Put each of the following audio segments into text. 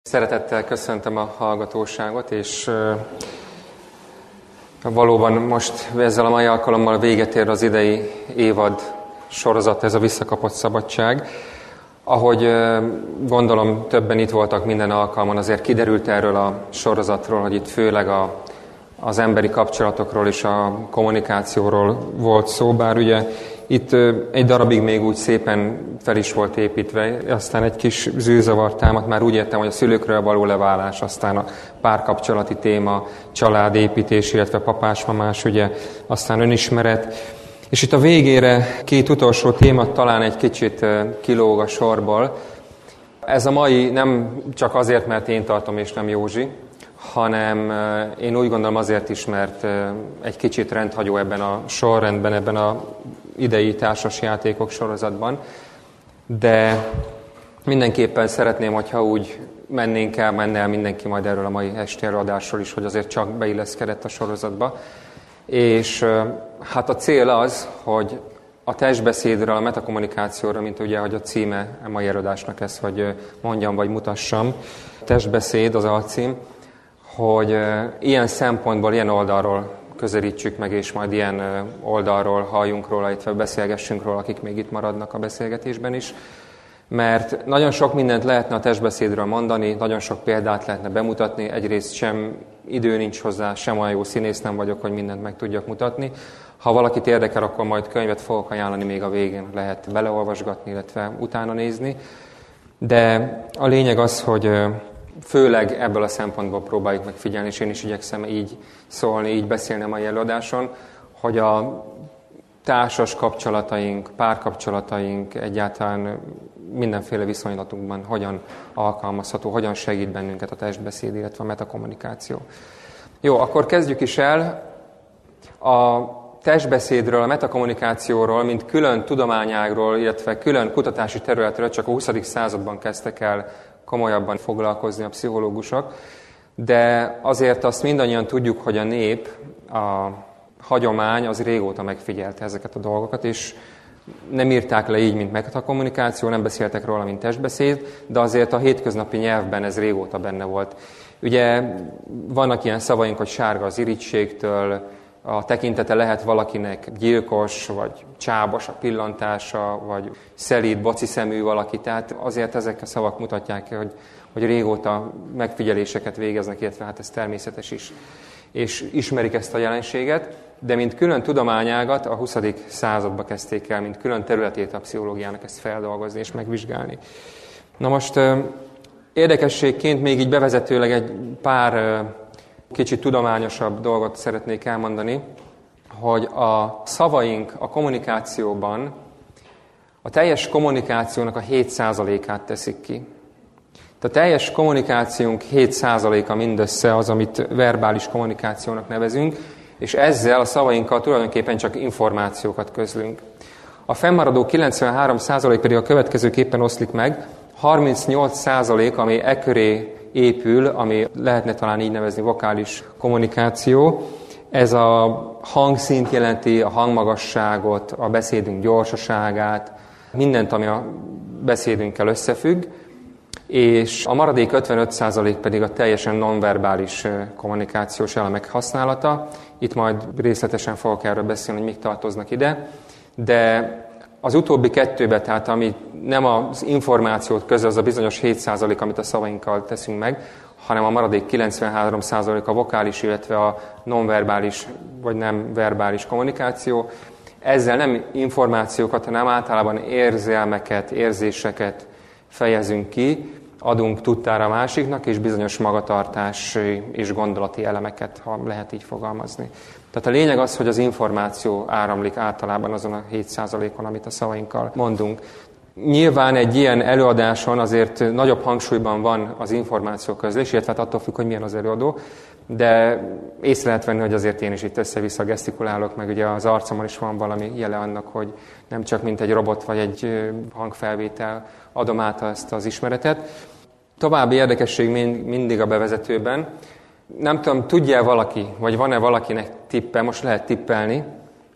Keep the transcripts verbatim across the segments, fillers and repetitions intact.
Szeretettel köszöntöm a hallgatóságot, és uh, valóban most ezzel a mai alkalommal véget ér az idei évad sorozat, ez a Visszakapott Szabadság. Ahogy uh, gondolom többen itt voltak minden alkalmon, azért kiderült erről a sorozatról, hogy itt főleg a, az emberi kapcsolatokról és a kommunikációról volt szó, bár ugye itt egy darabig még úgy szépen fel is volt építve, aztán egy kis zűrzavar támadt, már úgy értem, hogy a szülőkről való leválás, aztán a párkapcsolati téma, családépítés, illetve papás-mamás, ugye, aztán önismeret. És itt a végére két utolsó téma talán egy kicsit kilóg a sorból. Ez a mai nem csak azért, mert én tartom, és nem Józsi, hanem én úgy gondolom azért is, mert egy kicsit rendhagyó ebben a sorrendben, ebben az idei társasjátékok sorozatban, de mindenképpen szeretném, hogyha úgy mennénk el, menne el mindenki majd erről a mai esti előadásról is, hogy azért csak beilleszkedett a sorozatba. És hát a cél az, hogy a testbeszédről, a metakommunikációra, mint ugye, hogy a címe a mai előadásnak ez, hogy mondjam vagy mutassam, testbeszéd az alcím, hogy ilyen szempontból, ilyen oldalról közelítsük meg, és majd ilyen oldalról halljunk róla, illetve beszélgessünk róla, akik még itt maradnak a beszélgetésben is. Mert nagyon sok mindent lehetne a testbeszédről mondani, nagyon sok példát lehetne bemutatni, egyrészt sem idő nincs hozzá, sem olyan jó színész nem vagyok, hogy mindent meg tudjak mutatni. Ha valakit érdekel, akkor majd könyvet fogok ajánlani, még a végén lehet beleolvasgatni, illetve utána nézni. De a lényeg az, hogy főleg ebből a szempontból próbáljuk megfigyelni, és én is igyekszem így szólni, így beszélni a mai előadáson, hogy a társas kapcsolataink, párkapcsolataink egyáltalán mindenféle viszonylatunkban hogyan alkalmazható, hogyan segít bennünket a testbeszéd, illetve a metakommunikáció. Jó, akkor kezdjük is el. A testbeszédről, a metakommunikációról, mint külön tudományágról, illetve külön kutatási területről csak a huszadik században kezdtek el komolyabban foglalkozni a pszichológusok, de azért azt mindannyian tudjuk, hogy a nép, a hagyomány az régóta megfigyelte ezeket a dolgokat, és nem írták le így, mint metakommunikáció, nem beszéltek róla, mint testbeszéd, de azért a hétköznapi nyelvben ez régóta benne volt. Ugye vannak ilyen szavaink, hogy sárga az irítségtől, a tekintete lehet valakinek gyilkos, vagy csábos a pillantása, vagy szelíd, boci szemű valaki. Tehát azért ezek a szavak mutatják, hogy, hogy régóta megfigyeléseket végeznek, illetve hát ez természetes is. És ismerik ezt a jelenséget, de mint külön tudományágat a huszadik századba kezdték el, mint külön területét a pszichológiának ezt feldolgozni és megvizsgálni. Na most érdekességként még így bevezetőleg egy pár kicsit tudományosabb dolgot szeretnék elmondani, hogy a szavaink a kommunikációban a teljes kommunikációnak a hét százalékát teszik ki. A teljes kommunikációnk hét százaléka mindössze az, amit verbális kommunikációnak nevezünk, és ezzel a szavainkkal tulajdonképpen csak információkat közlünk. A fennmaradó kilencvenhárom százalék pedig a következőképpen oszlik meg, harmincnyolc százalék, ami e köré épül, ami lehetne talán így nevezni vokális kommunikáció. Ez a hangszint jelenti, a hangmagasságot, a beszédünk gyorsaságát, mindent, ami a beszédünkkel összefügg, és a maradék ötvenöt százalék pedig a teljesen nonverbális kommunikációs elemek használata. Itt majd részletesen fogok erről beszélni, hogy mik tartoznak ide, de az utóbbi kettőbe, tehát ami nem az információt közöl, az a bizonyos hét százalék, amit a szavainkkal teszünk meg, hanem a maradék kilencvenhárom százalék a vokális, illetve a nonverbális vagy nem verbális kommunikáció. Ezzel nem információkat, hanem általában érzelmeket, érzéseket fejezünk ki, adunk tudtára a másiknak, és bizonyos magatartási és gondolati elemeket, ha lehet így fogalmazni. Tehát a lényeg az, hogy az információ áramlik általában azon a hét százalékon, amit a szavainkkal mondunk. Nyilván egy ilyen előadáson azért nagyobb hangsúlyban van az információ közlés, illetve attól függ, hogy milyen az előadó, de észre lehet venni, hogy azért én is itt össze-vissza gesztikulálok, meg ugye az arcomon is van valami jele annak, hogy nem csak mint egy robot vagy egy hangfelvétel adom át ezt az ismeretet. További érdekesség mindig a bevezetőben. Nem tudom, tudja valaki, vagy van-e valakinek tippe, most lehet tippelni,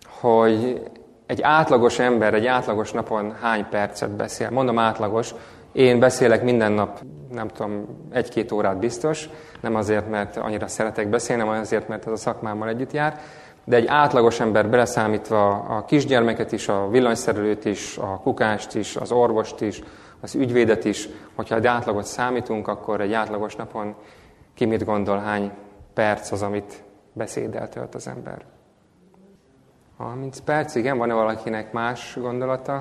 hogy egy átlagos ember egy átlagos napon hány percet beszél. Mondom átlagos, Én beszélek minden nap, nem tudom, egy-két órát biztos, nem azért, mert annyira szeretek beszélni, hanem azért, mert ez a szakmámmal együtt jár, de egy átlagos ember beleszámítva a kisgyermeket is, a villanyszerelőt is, a kukást is, az orvost is, az ügyvédet is, hogyha egy átlagot számítunk, akkor egy átlagos napon ki mit gondol, hány perc az, amit beszéddel tölt az ember? harminc perc, igen, van-e valakinek más gondolata?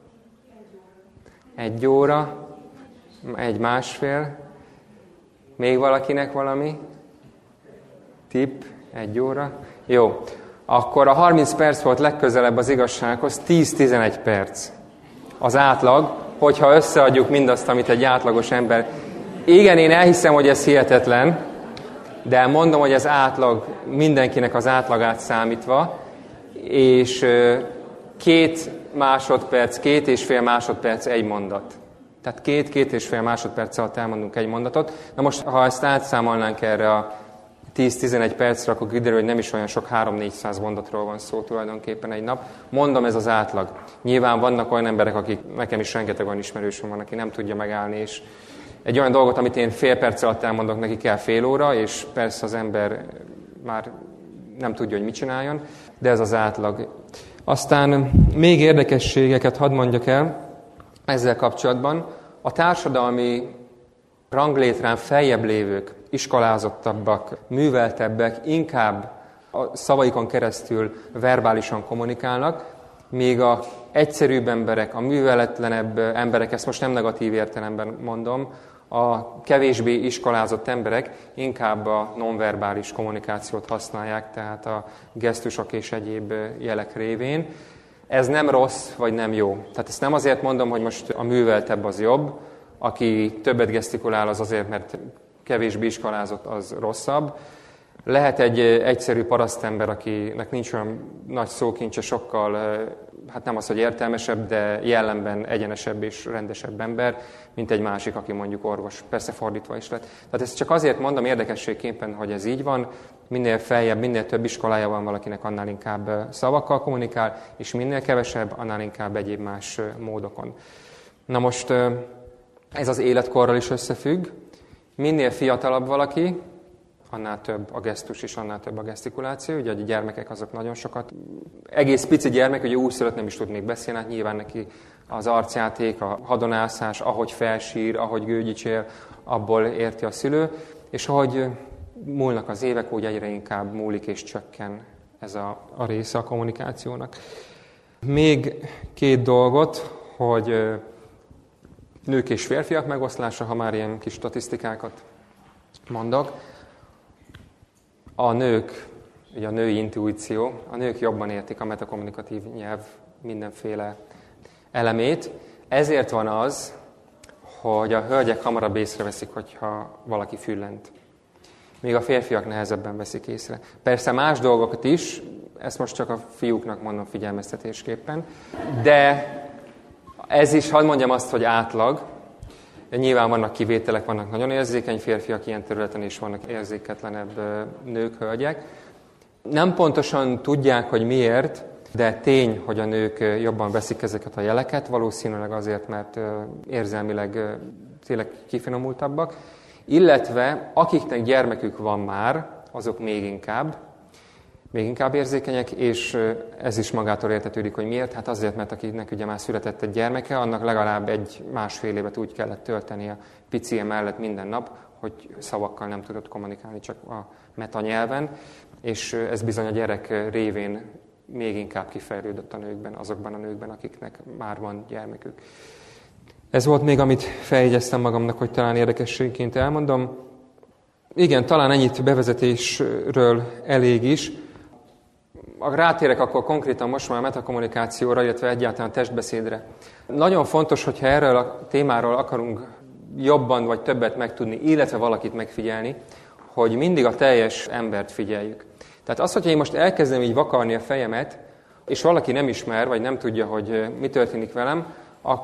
Egy óra, egy másfél. Még valakinek valami? Tipp, egy óra. Jó, akkor a harminc perc volt legközelebb az igazsághoz, tíz-tizenegy perc. Az átlag, hogyha összeadjuk mindazt, amit egy átlagos ember... Igen, én elhiszem, hogy ez hihetetlen, de mondom, hogy ez átlag, mindenkinek az átlagát számítva, és két másodperc, két és fél másodperc egy mondat. Tehát két-két és fél másodperc alatt elmondunk egy mondatot. Na most, ha ezt átszámolnánk erre a tíz-tizenegy percre, akkor kiderül, hogy nem is olyan sok, három-négyszáz mondatról van szó tulajdonképpen egy nap. Mondom, ez az átlag. Nyilván vannak olyan emberek, akik, nekem is rengeteg olyan ismerősöm van, aki nem tudja megállni, és egy olyan dolgot, amit én fél perc alatt elmondok, neki kell fél óra, és persze az ember már nem tudja, hogy mit csináljon, de ez az átlag. Aztán még érdekességeket hadd mondjak el ezzel kapcsolatban. A társadalmi ranglétrán feljebb lévők, iskolázottabbak, műveltebbek, inkább a szavaikon keresztül verbálisan kommunikálnak, míg a egyszerűbb emberek, a műveletlenebb emberek, ezt most nem negatív értelemben mondom, a kevésbé iskolázott emberek inkább a nonverbális kommunikációt használják, tehát a gesztusok és egyéb jelek révén. Ez nem rossz, vagy nem jó. Tehát ezt nem azért mondom, hogy most a műveltebb az jobb, aki többet gesztikulál, az azért, mert kevésbé iskolázott, az rosszabb. Lehet egy egyszerű parasztember, akinek nincs olyan nagy szókincse, sokkal, hát nem az, hogy értelmesebb, de jellemben egyenesebb és rendesebb ember, mint egy másik, aki mondjuk orvos. Persze fordítva is lett. Tehát ezt csak azért mondom érdekességképpen, hogy ez így van. Minél feljebb, minél több iskolája van valakinek, annál inkább szavakkal kommunikál, és minél kevesebb, annál inkább egyéb más módokon. Na most ez az életkorral is összefügg. Minél fiatalabb valaki, annál több a gesztus és annál több a gesztikuláció. Ugye a gyermekek azok nagyon sokat, egész pici gyermek, ugye újszülött nem is tud még beszélni, hát nyilván neki az arcjáték, a hadonászás, ahogy felsír, ahogy gőgyicsél, abból érti a szülő, és ahogy múlnak az évek, úgy egyre inkább múlik és csökken ez a, a része a kommunikációnak. Még két dolgot, hogy nők és férfiak megoszlása, ha már ilyen kis statisztikákat mondok. A nők, ugye a női intuíció, a nők jobban értik a metakommunikatív nyelv mindenféle elemét. Ezért van az, hogy a hölgyek hamarabb észreveszik, hogyha valaki füllent. Még a férfiak nehezebben veszik észre. Persze más dolgokat is, ezt most csak a fiúknak mondom figyelmeztetésképpen, de ez is, hadd mondjam azt, hogy átlag. Nyilván vannak kivételek, vannak nagyon érzékeny férfiak ilyen területen, és vannak érzéketlenebb nők, hölgyek. Nem pontosan tudják, hogy miért, de tény, hogy a nők jobban veszik ezeket a jeleket, valószínűleg azért, mert érzelmileg tényleg kifinomultabbak. Illetve akiknek gyermekük van már, azok még inkább, még inkább érzékenyek, és ez is magától értetődik, hogy miért. Hát azért, mert akinek ugye már született egy gyermeke, annak legalább egy másfél évet úgy kellett tölteni a picie mellett minden nap, hogy szavakkal nem tudott kommunikálni, csak a metanyelven, és ez bizony a gyerek révén még inkább kifejlődött a nőkben, azokban a nőkben, akiknek már van gyermekük. Ez volt még, amit feljegyeztem magamnak, hogy talán érdekességként elmondom. Igen, talán ennyit bevezetésről elég is. Rátérek akkor konkrétan most már a metakommunikációra, illetve egyáltalán a testbeszédre. Nagyon fontos, hogyha erről a témáról akarunk jobban vagy többet megtudni, illetve valakit megfigyelni, hogy mindig a teljes embert figyeljük. Tehát az, hogyha én most elkezdem így vakarni a fejemet, és valaki nem ismer, vagy nem tudja, hogy mi történik velem, akkor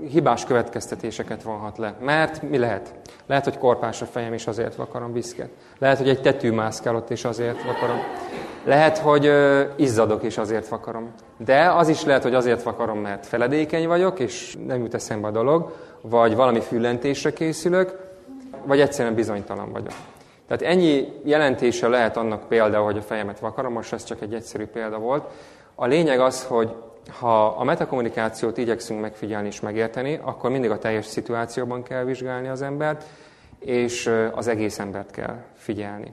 hibás következtetéseket vonhat le. Mert mi lehet? Lehet, hogy korpás a fejem, és azért vakarom viszket. Lehet, hogy egy tetű mászkál ott, és azért vakarom. Lehet, hogy ö, izzadok, és azért vakarom. De az is lehet, hogy azért vakarom, mert feledékeny vagyok, és nem jut eszembe a dolog, vagy valami füllentésre készülök, vagy egyszerűen bizonytalan vagyok. Tehát ennyi jelentése lehet annak például, hogy a fejemet vakarom, most ez csak egy egyszerű példa volt. A lényeg az, hogy ha a metakommunikációt igyekszünk megfigyelni és megérteni, akkor mindig a teljes szituációban kell vizsgálni az embert, és az egész embert kell figyelni.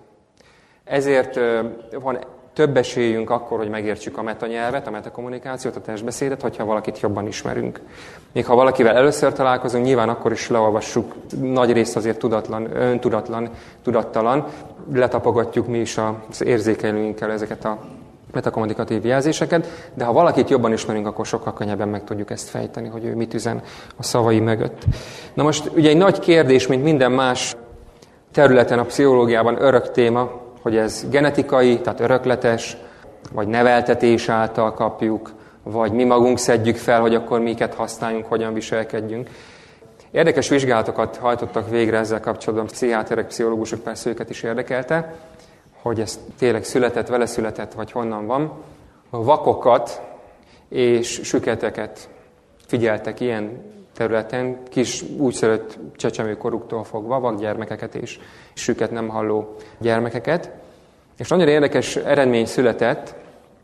Ezért van több esélyünk akkor, hogy megértsük a metanyelvet, a metakommunikációt, a testbeszédet, hogyha valakit jobban ismerünk. Még ha valakivel először találkozunk, nyilván akkor is leolvassuk, nagy részt azért tudatlan, öntudatlan, tudattalan, letapogatjuk mi is az érzékelőinkkel ezeket a metakommunikatív jelzéseket, de ha valakit jobban ismerünk, akkor sokkal könnyebben meg tudjuk ezt fejteni, hogy ő mit üzen a szavai mögött. Na most ugye egy nagy kérdés, mint minden más területen a pszichológiában örök téma, hogy ez genetikai, tehát örökletes, vagy neveltetés által kapjuk, vagy mi magunk szedjük fel, hogy akkor miket használjunk, hogyan viselkedjünk. Érdekes vizsgálatokat hajtottak végre ezzel kapcsolatban, pszichiáterek, pszichológusok, persze őket is érdekelte, hogy ez tényleg született, vele született, vagy honnan van. A vakokat és süketeket figyeltek ilyen területen, kis úgyszülött csecsemőkoruktól fogva, vakgyermekeket és süket nem halló gyermekeket. És nagyon érdekes eredmény született,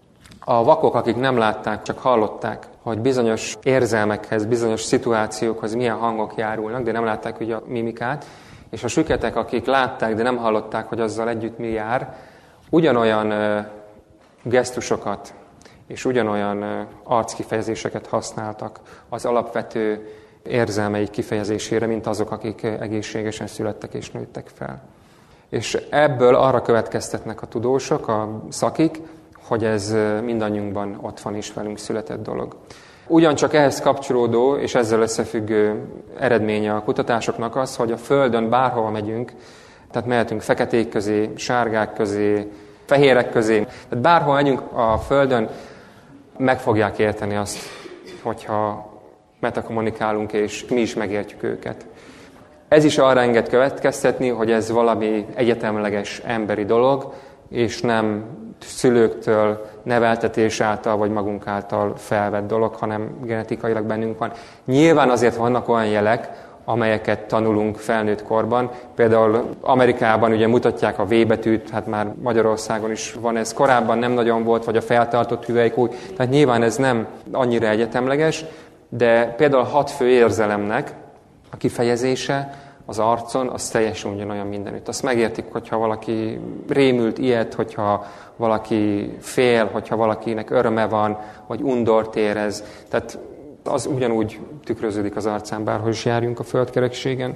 a vakok, akik nem látták, csak hallották, hogy bizonyos érzelmekhez, bizonyos szituációkhoz milyen hangok járulnak, de nem látták ugye a mimikát, és a süketek, akik látták, de nem hallották, hogy azzal együtt mi jár, ugyanolyan uh, gesztusokat és ugyanolyan uh, arckifejezéseket használtak az alapvető érzelmeik kifejezésére, mint azok, akik uh, egészségesen születtek és nőttek fel. És ebből arra következtetnek a tudósok, a szakik, hogy ez uh, mindannyiunkban ott van és velünk született dolog. Ugyancsak ehhez kapcsolódó és ezzel összefüggő eredménye a kutatásoknak az, hogy a Földön bárhova megyünk, tehát mehetünk feketék közé, sárgák közé, fehérek közé, tehát bárhol megyünk a Földön, meg fogják érteni azt, hogyha metakommunikálunk, és mi is megértjük őket. Ez is arra enged következtetni, hogy ez valami egyetemleges emberi dolog, és nem szülőktől, neveltetés által, vagy magunk által felvett dolog, hanem genetikailag bennünk van. Nyilván azért vannak olyan jelek, amelyeket tanulunk felnőtt korban. Például Amerikában ugye mutatják a V betűt, hát már Magyarországon is van ez, korábban nem nagyon volt, vagy a feltartott hüvelykúj, tehát nyilván ez nem annyira egyetemleges, de például a hat fő érzelemnek a kifejezése az arcon, az teljesen ugyanolyan mindenütt. Azt megértik, hogyha valaki rémült, ilyet, hogyha valaki fél, hogyha valakinek öröme van, vagy undort érez. Tehát az ugyanúgy tükröződik az arcán, bárhol is járjunk a földkerekségen.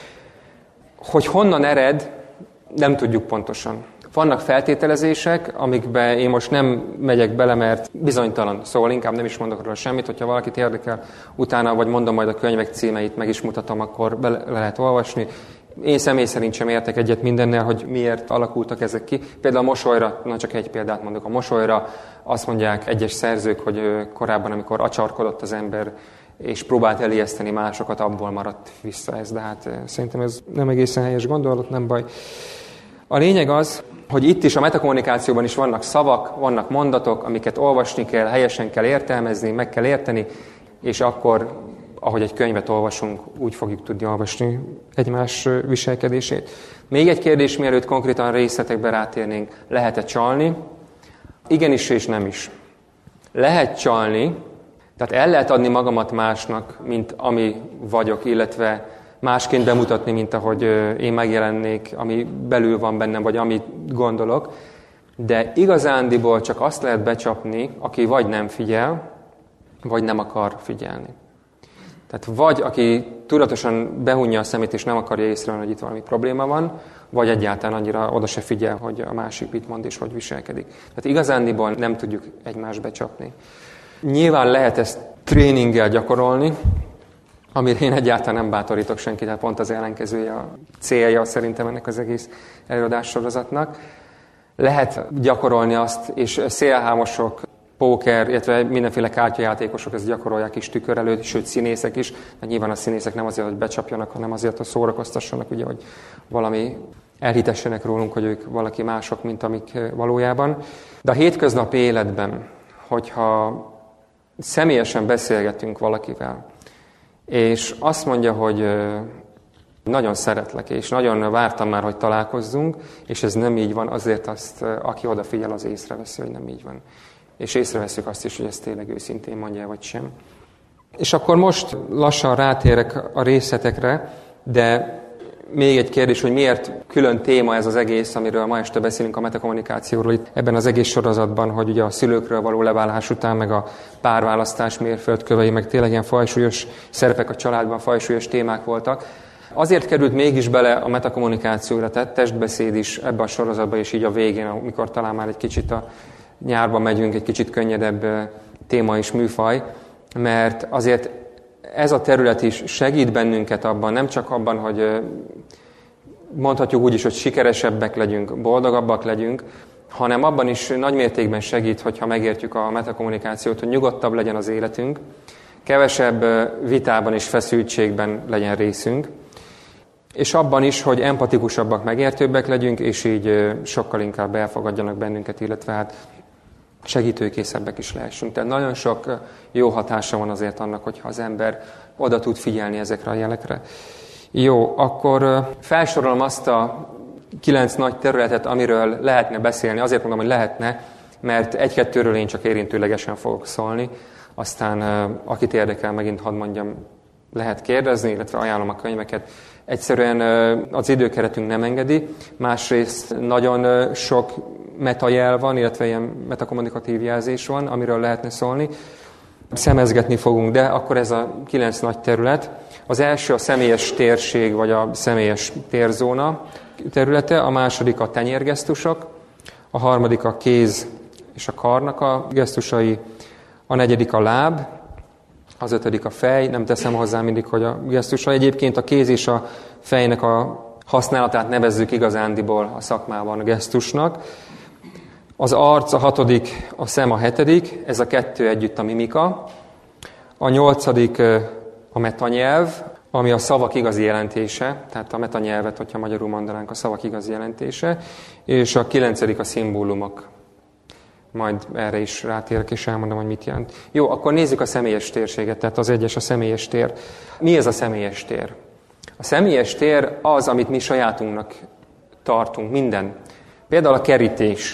Hogy honnan ered, nem tudjuk pontosan. Vannak feltételezések, amikbe én most nem megyek bele, mert bizonytalan, szóval inkább nem is mondok róla semmit, hogyha valakit érdekel, utána, vagy mondom majd a könyvek címeit, meg is mutatom, akkor be le lehet olvasni. Én személy szerint sem értek egyet mindennel, hogy miért alakultak ezek ki. Például a mosolyra, na csak egy példát mondok, a mosolyra azt mondják egyes szerzők, hogy korábban, amikor acsarkodott az ember, és próbált elijeszteni másokat, abból maradt vissza ez, de hát szerintem ez nem egészen helyes gondolat, nem baj. A lényeg az, hogy itt is a metakommunikációban is vannak szavak, vannak mondatok, amiket olvasni kell, helyesen kell értelmezni, meg kell érteni, és akkor, ahogy egy könyvet olvasunk, úgy fogjuk tudni olvasni egymás viselkedését. Még egy kérdés, mielőtt konkrétan részletekbe rátérnénk, lehet-e csalni? Igenis és nem is. Lehet csalni, tehát el lehet adni magamat másnak, mint ami vagyok, illetve másként bemutatni, mint ahogy én megjelennék, ami belül van bennem, vagy amit gondolok. De igazándiból csak azt lehet becsapni, aki vagy nem figyel, vagy nem akar figyelni. Tehát vagy aki tudatosan behunja a szemét, és nem akarja észrevenni, hogy itt valami probléma van, vagy egyáltalán annyira oda se figyel, hogy a másik mit mond és hogy viselkedik. Tehát igazándiból nem tudjuk egymást becsapni. Nyilván lehet ezt tréninggel gyakorolni, amire én egyáltalán nem bátorítok senkit, tehát pont az ellenkezője a célja szerintem ennek az egész előadássorozatnak. Lehet gyakorolni azt, és szélhámosok póker, illetve mindenféle kártyajátékosok ezt gyakorolják is tükör előtt, sőt színészek is. De nyilván a színészek nem azért, hogy becsapjanak, hanem azért, hogy szórakoztassanak, ugye, hogy valami elhitessenek rólunk, hogy ők valaki mások, mint amik valójában. De a hétköznapi életben, hogyha személyesen beszélgetünk valakivel, és azt mondja, hogy nagyon szeretlek, és nagyon vártam már, hogy találkozzunk, és ez nem így van, azért azt, aki odafigyel, az észreveszi, hogy nem így van. És észreveszünk azt is, hogy ez tényleg őszintén mondja, vagy sem. És akkor most lassan rátérek a részletekre, de még egy kérdés, hogy miért külön téma ez az egész, amiről ma este beszélünk, a metakommunikációról itt ebben az egész sorozatban, hogy ugye a szülőkről való leválás után, meg a párválasztás mérföldkövei, meg tényleg ilyen fajsúlyos szerepek a családban, fajsúlyos témák voltak. Azért került mégis bele a metakommunikációra, tehát testbeszéd is ebben a sorozatban, és így a végén, amikor talán már egy kicsit a nyárba megyünk, egy kicsit könnyedebb téma és műfaj, mert azért ez a terület is segít bennünket abban, nem csak abban, hogy mondhatjuk úgy is, hogy sikeresebbek legyünk, boldogabbak legyünk, hanem abban is nagymértékben segít, hogyha megértjük a metakommunikációt, hogy nyugodtabb legyen az életünk, kevesebb vitában és feszültségben legyen részünk, és abban is, hogy empatikusabbak, megértőbbek legyünk, és így sokkal inkább elfogadjanak bennünket, illetve hát segítőkészebbek is lehessünk. Tehát nagyon sok jó hatása van azért annak, hogyha az ember oda tud figyelni ezekre a jelekre. Jó, akkor felsorolom azt a kilenc nagy területet, amiről lehetne beszélni. Azért mondom, hogy lehetne, mert egy-kettőről én csak érintőlegesen fogok szólni. Aztán akit érdekel, megint hadd mondjam, lehet kérdezni, illetve ajánlom a könyveket. Egyszerűen az időkeretünk nem engedi, másrészt nagyon sok metajel van, illetve ilyen metakommunikatív jelzés van, amiről lehetne szólni. Szemezgetni fogunk, de akkor ez a kilenc nagy terület. Az első a személyes térség, vagy a személyes térzóna területe, a második a tenyérgesztusok, a harmadik a kéz és a karnak a gesztusai, a negyedik a láb, az ötödik a fej, nem teszem hozzá mindig, hogy a gesztusai. Egyébként a kéz és a fejnek a használatát nevezzük igazándiból a szakmában a gesztusnak. Az arc a hatodik, a szem a hetedik, ez a kettő együtt a mimika. A nyolcadik a metanyelv, ami a szavak igazi jelentése, tehát a metanyelvet, hogyha magyarul mondanánk, a szavak igazi jelentése. És a kilencedik a szimbólumok. Majd erre is rátérek, és elmondom, hogy mit jelent. Jó, akkor nézzük a személyes térséget, tehát az egyes a személyes tér. Mi ez a személyes tér? A személyes tér az, amit mi sajátunknak tartunk, minden. Például a kerítés,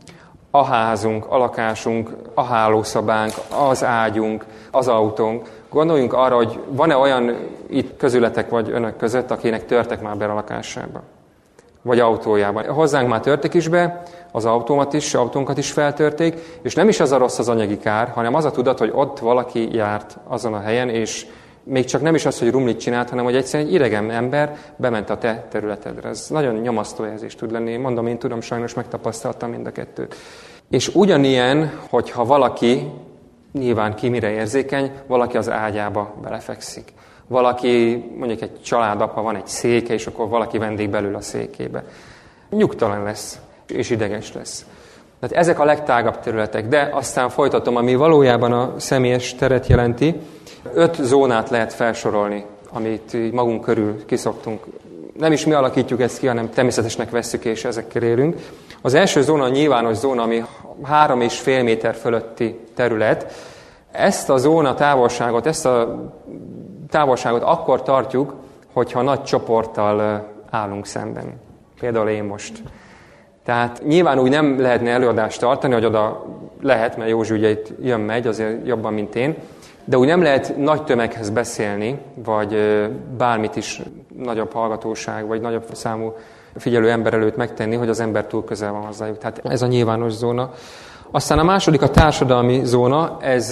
a házunk, a lakásunk, a hálószobánk, az ágyunk, az autónk. Gondoljunk arra, hogy van-e olyan itt közületek vagy önök között, akinek törtek már be a lakásába, vagy autójában. Hozzánk már törtek is be, az autómat is, autónkat is feltörték, és nem is az a rossz az anyagi kár, hanem az a tudat, hogy ott valaki járt azon a helyen, és még csak nem is az, hogy rumlit csinált, hanem hogy egyszerűen egy idegen ember bement a te területedre. Ez nagyon nyomasztó érzés tud lenni. Mondom, én tudom, sajnos megtapasztaltam mind a kettőt. És ugyanilyen, hogyha valaki, nyilván ki mire érzékeny, valaki az ágyába belefekszik. Valaki, mondjuk egy családapa, van egy széke, és akkor valaki vendég belül a székébe. Nyugtalan lesz, és ideges lesz. Tehát ezek a legtágabb területek, de aztán folytatom, ami valójában a személyes teret jelenti. Öt zónát lehet felsorolni, amit magunk körül kiszoktunk. Nem is mi alakítjuk ezt ki, hanem természetesnek vesszük, és ezekkel élünk. Az első zóna a nyilvános zóna, ami három és fél méter fölötti terület. Ezt a zóna távolságot, ezt a távolságot akkor tartjuk, hogyha nagy csoporttal állunk szemben. Például én most. Tehát nyilván úgy nem lehetne előadást tartani, hogy oda lehet, mert Józsi ugye itt jön-megy, azért jobban, mint én, de úgy nem lehet nagy tömeghez beszélni, vagy bármit is nagyobb hallgatóság, vagy nagyobb számú figyelő ember előtt megtenni, hogy az ember túl közel van hozzájuk. Tehát ez a nyilvános zóna. Aztán a második a társadalmi zóna, ez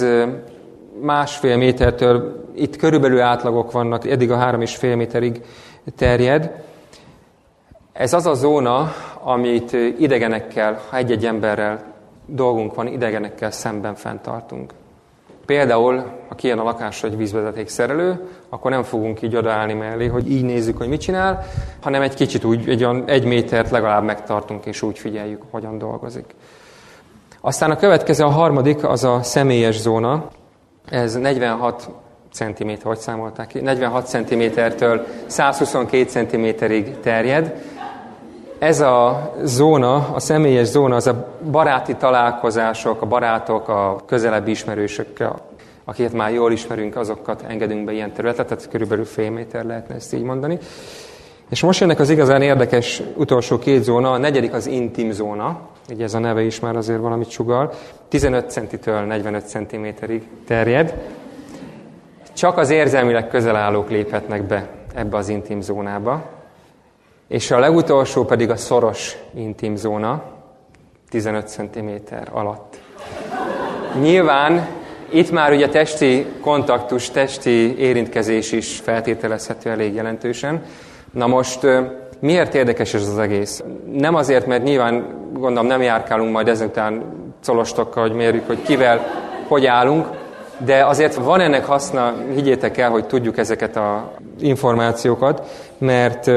másfél métertől, itt körülbelül átlagok vannak, eddig a három és fél méterig terjed. Ez az a zóna, amit idegenekkel, ha egy-egy emberrel dolgunk van, idegenekkel szemben fenntartunk. Például, ha kijön a lakásra egy vízvezetékszerelő, akkor nem fogunk így odaállni mellé, hogy így nézzük, hogy mit csinál, hanem egy kicsit úgy, egy, egy métert legalább megtartunk, és úgy figyeljük, hogyan dolgozik. Aztán a következő, a harmadik, az a személyes zóna. Ez negyvenhat centiméter, hogy számolták ki? negyvenhat centimétertől százhuszonkét centiméterig terjed. Ez a zóna, a személyes zóna, az a baráti találkozások, a barátok, a közelebbi ismerősökkel, akiket már jól ismerünk, azokat engedünk be ilyen területet, tehát körülbelül fél méter lehetne ezt így mondani. És most jönnek az igazán érdekes utolsó két zóna, a negyedik az intim zóna, ugye ez a neve is már azért valamit sugall, tizenöt centitől negyvenöt centiméterig terjed. Csak az érzelmileg közel állók léphetnek be ebbe az intim zónába. És a legutolsó pedig a szoros intim zóna, tizenöt centiméter alatt. Nyilván itt már ugye testi kontaktus, testi érintkezés is feltételezhető elég jelentősen. Na most miért érdekes ez az egész? Nem azért, mert nyilván gondolom nem járkálunk majd ezután colostokkal, hogy mérjük, hogy kivel, hogy állunk, de azért van ennek haszna, higgyétek el, hogy tudjuk ezeket az információkat, mert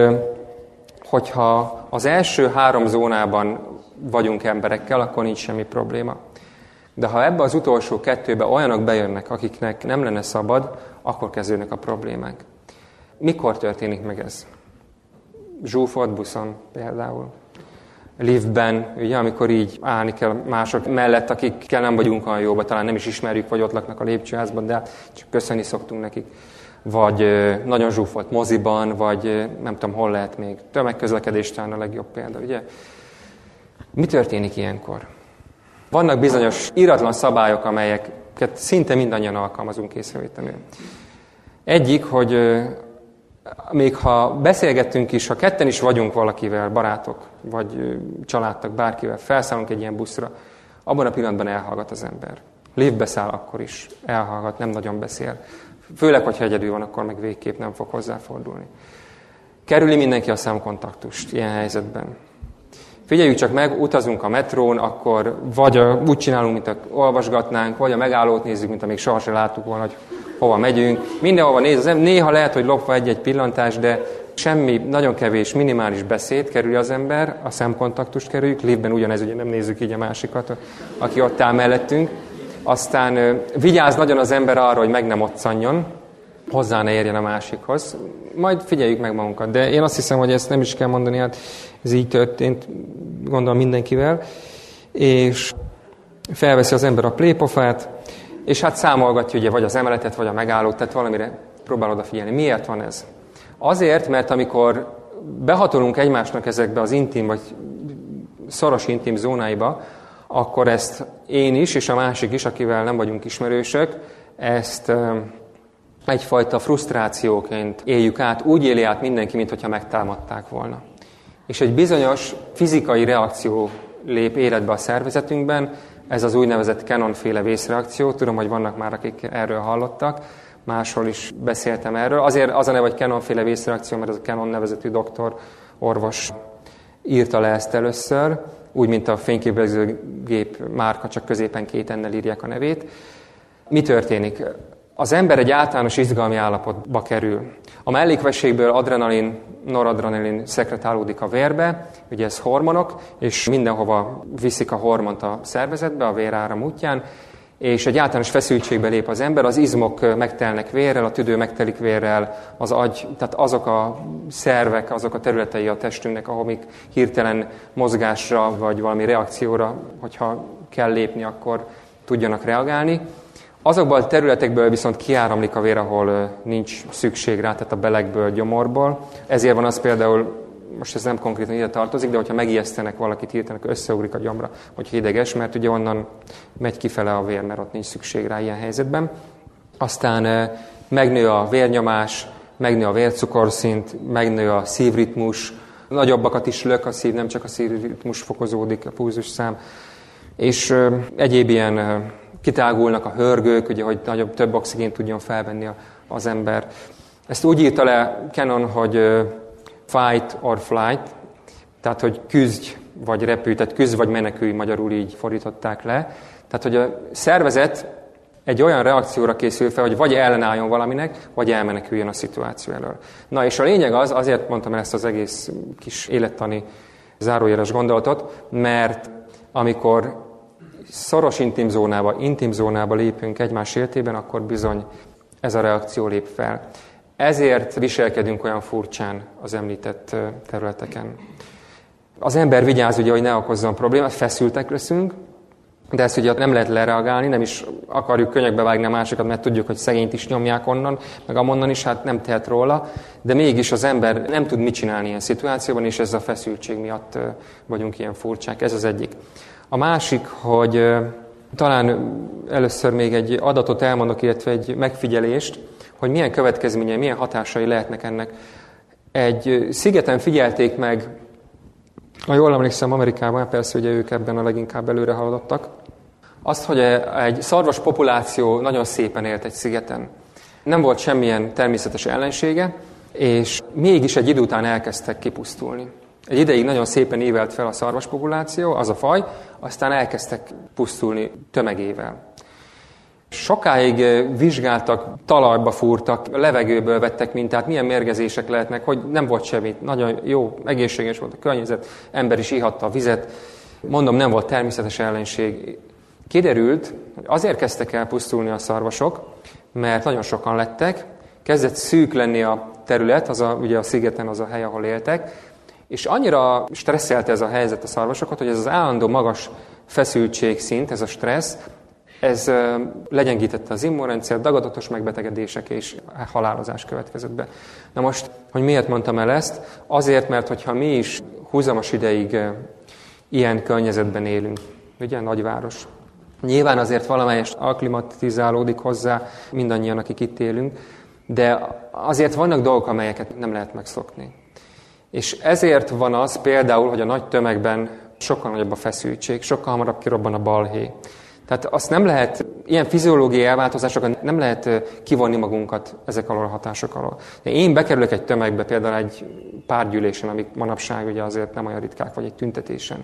hogyha az első három zónában vagyunk emberekkel, akkor nincs semmi probléma. De ha ebbe az utolsó kettőbe olyanok bejönnek, akiknek nem lenne szabad, akkor kezdődnek a problémák. Mikor történik meg ez? Zsúfolt buszon például. Liftben, ugye, amikor így állni kell mások mellett, akikkel nem vagyunk olyan jóban, talán nem is ismerjük, vagy ott laknak a lépcsőházban, de csak köszönni szoktunk nekik. Vagy nagyon zsúfolt moziban, vagy nem tudom, hol lehet még. Tömegközlekedés talán a legjobb példa, ugye? Mi történik ilyenkor? Vannak bizonyos íratlan szabályok, amelyeket szinte mindannyian alkalmazunk észrevétlenül. Egyik, hogy még ha beszélgettünk is, ha ketten is vagyunk valakivel, barátok, vagy családtak, bárkivel, felszállunk egy ilyen buszra, abban a pillanatban elhallgat az ember. Liftbe száll, akkor is elhallgat, nem nagyon beszél. Főleg, hogyha egyedül van, akkor meg végképp nem fog hozzáfordulni. Kerüli mindenki a szemkontaktust ilyen helyzetben. Figyeljük csak meg, utazunk a metrón, akkor vagy a, úgy csinálunk, mint a olvasgatnánk, vagy a megállót nézzük, mint amíg sohasem láttuk volna, hogy hova megyünk. Mindenhova néz az ember, néha lehet, hogy lopva egy-egy pillantás, de semmi, nagyon kevés, minimális beszéd kerül az ember, a szemkontaktust kerüljük, liftben ugyanez, ugye nem nézzük így a másikat, aki ott áll mellettünk. Aztán vigyázz nagyon az ember arra, hogy meg nem occanjon, hozzá ne érjen a másikhoz. Majd figyeljük meg magunkat. De én azt hiszem, hogy ezt nem is kell mondani, hát ez így történt, gondolom mindenkivel. És felveszi az ember a plépofát, és hát számolgatja ugye vagy az emeletet, vagy a megállót, tehát valamire próbál odafigyelni. Miért van ez? Azért, mert amikor behatolunk egymásnak ezekbe az intim, vagy szoros intim zónáiba, akkor ezt én is, és a másik is, akivel nem vagyunk ismerősök, ezt egyfajta frusztrációként éljük át, úgy éli át mindenki, mintha megtámadták volna. És egy bizonyos fizikai reakció lép életbe a szervezetünkben, ez az úgynevezett Cannon-féle vészreakció. Tudom, hogy vannak már, akik erről hallottak, máshol is beszéltem erről. Azért az a neve, hogy Cannon-féle vészreakció, mert ez a Cannon nevezetű doktor, orvos írta le ezt először, úgy, mint a fényképezőgép márka, csak középen két ennel írják a nevét. Mi történik? Az ember egy általános izgalmi állapotba kerül. A mellékvességből adrenalin, noradrenalin szekretálódik a vérbe, ugye ez hormonok, és mindenhova viszik a hormont a szervezetbe, a véráram útján, és egy általános feszültségbe lép az ember, az izmok megtelnek vérrel, a tüdő megtelik vérrel, az agy, tehát azok a szervek, azok a területei a testünknek, ahol még hirtelen mozgásra, vagy valami reakcióra, hogyha kell lépni, akkor tudjanak reagálni. Azokban a területekből viszont kiáramlik a vér, ahol nincs szükség rá, tehát a belegből, gyomorból. Ezért van az például, most ez nem konkrétan ide tartozik, de hogyha megijesztenek valakit hirtelen, akkor összeugrik a gyomra, hogy hideges, mert ugye onnan megy kifele a vér, mert ott nincs szükség rá ilyen helyzetben. Aztán megnő a vérnyomás, megnő a vércukorszint, megnő a szívritmus, nagyobbakat is lök a szív, nem csak a szívritmus fokozódik, a pulzusszám, és egyéb ilyen kitágulnak a hörgők, ugye, hogy nagyobb, több oxigént tudjon felvenni az ember. Ezt úgy írta le Cannon, hogy fight or flight, tehát, hogy küzdj vagy repülj, tehát küzdj vagy menekülj, magyarul így fordították le. Tehát, hogy a szervezet egy olyan reakcióra készül fel, hogy vagy ellenálljon valaminek, vagy elmeneküljön a szituáció elől. Na, és a lényeg az, azért mondtam el ezt az egész kis élettani zárójeles gondolatot, mert amikor szoros intim zónába, intim zónába lépünk egymás életében, akkor bizony ez a reakció lép fel. Ezért viselkedünk olyan furcsán az említett területeken. Az ember vigyáz, ugye, hogy ne okozzon problémát, feszültek leszünk, de ezt ugye nem lehet lereagálni, nem is akarjuk könnyekbe vágni a másikat, mert tudjuk, hogy szegényt is nyomják onnan, meg amonnan is, hát nem tehet róla, de mégis az ember nem tud mit csinálni ilyen szituációban, és ez a feszültség miatt vagyunk ilyen furcsák. Ez az egyik. A másik, hogy talán először még egy adatot elmondok, illetve egy megfigyelést, hogy milyen következményei, milyen hatásai lehetnek ennek. Egy szigeten figyelték meg, ha jól emlékszem, Amerikában, persze ugye ők ebben a leginkább előre haladottak, azt, hogy egy szarvas populáció nagyon szépen élt egy szigeten. Nem volt semmilyen természetes ellensége, és mégis egy idő után elkezdtek kipusztulni. Egy ideig nagyon szépen évelt fel a szarvas populáció, az a faj, aztán elkezdtek pusztulni tömegével. Sokáig vizsgáltak, talajba fúrtak, levegőből vettek mintát, milyen mérgezések lehetnek, hogy nem volt semmit. Nagyon jó, egészséges volt a környezet, ember is ihatta a vizet. Mondom, nem volt természetes ellenség. Kiderült, hogy azért kezdtek el pusztulni a szarvasok, mert nagyon sokan lettek, kezdett szűk lenni a terület, az a, ugye a szigeten az a hely, ahol éltek, és annyira stresszelte ez a helyzet a szarvasokat, hogy ez az állandó magas feszültségszint, ez a stressz, ez legyengítette az immunrendszert, dagadatos megbetegedések és halálozás következett be. Na most, hogy miért mondtam el ezt? Azért, mert hogyha mi is húzamos ideig ilyen környezetben élünk, ugye, nagyváros. Nyilván azért valamelyest akklimatizálódik hozzá mindannyian, akik itt élünk, de azért vannak dolgok, amelyeket nem lehet megszokni. És ezért van az például, hogy a nagy tömegben sokkal nagyobb a feszültség, sokkal hamarabb kirobban a balhé. Tehát azt nem lehet, ilyen fiziológiai elváltozásokat nem lehet kivonni magunkat ezek alól a hatások alól. De én bekerülök egy tömegbe, például egy pártgyűlésen, amik manapság ugye azért nem olyan ritkák, vagy egy tüntetésen,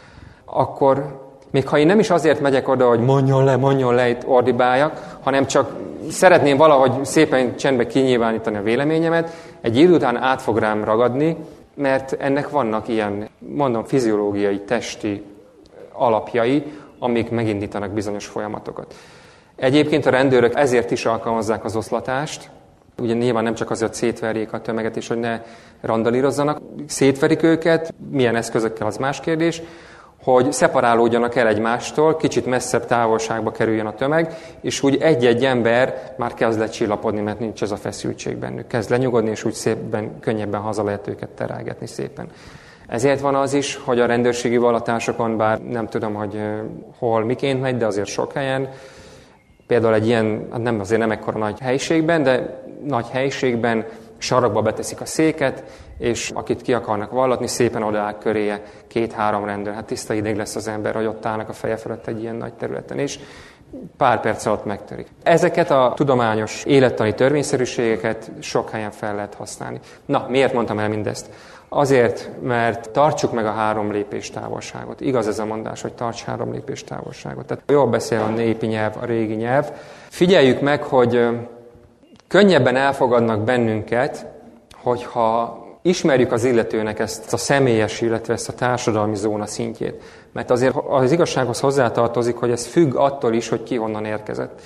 akkor még ha én nem is azért megyek oda, hogy mondjon le, mondjon le, itt ordibáljak, hanem csak szeretném valahogy szépen csendbe kinyilvánítani a véleményemet, egy idő után át fog rám ragadni, mert ennek vannak ilyen, mondom, fiziológiai, testi alapjai, amik megindítanak bizonyos folyamatokat. Egyébként a rendőrök ezért is alkalmazzák az oszlatást, ugye nyilván nem csak azért, hogy szétverjék a tömeget, és hogy ne randalírozzanak, szétverik őket, milyen eszközökkel, az más kérdés, hogy szeparálódjanak el egymástól, kicsit messzebb távolságba kerüljön a tömeg, és úgy egy-egy ember már kezd lecsillapodni, mert nincs ez a feszültség bennük. Kezd lenyugodni, és úgy szépen, könnyebben haza lehet őket terelgetni szépen. Ezért van az is, hogy a rendőrségi vallatásokon, bár nem tudom, hogy hol miként megy, de azért sok helyen, például egy ilyen, nem azért nem ekkora nagy helyiségben, de nagy helyiségben sarokba beteszik a széket, és akit ki akarnak vallatni, szépen odaáll köréje két-három rendőr. Hát tiszta ideg lesz az ember, hogy ott állnak a feje felett egy ilyen nagy területen, és pár perc alatt megtörik. Ezeket a tudományos élettani törvényszerűségeket sok helyen fel lehet használni. Na, miért mondtam el mindezt? Azért, mert tartsuk meg a három lépés távolságot. Igaz ez a mondás, hogy tarts három lépés távolságot. Tehát jól beszél a népi nyelv, a régi nyelv. Figyeljük meg, hogy könnyebben elfogadnak bennünket, hogyha ismerjük az illetőnek ezt a személyes, illetve ezt a társadalmi zóna szintjét. Mert azért az igazsághoz hozzátartozik, hogy ez függ attól is, hogy ki honnan érkezett.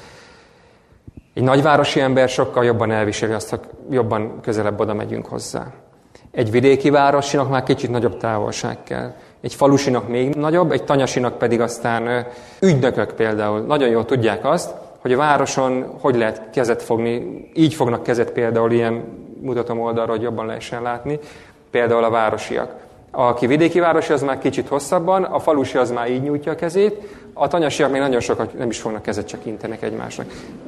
Egy nagyvárosi ember sokkal jobban elviseli azt, hogy jobban közelebb oda megyünk hozzá. Egy vidéki városinak már kicsit nagyobb távolság kell. Egy falusinak még nagyobb, egy tanyasinak pedig aztán ügynökök például. Nagyon jól tudják azt, hogy a városon hogy lehet kezet fogni. Így fognak kezet például, ilyen mutatom oldalra, hogy jobban lehessen látni. Például a városiak. Aki vidéki városi, az már kicsit hosszabban, a falusi az már így nyújtja a kezét, a tanyasiak még nagyon sokat nem is fognak kezet, csak intenek egymásnak.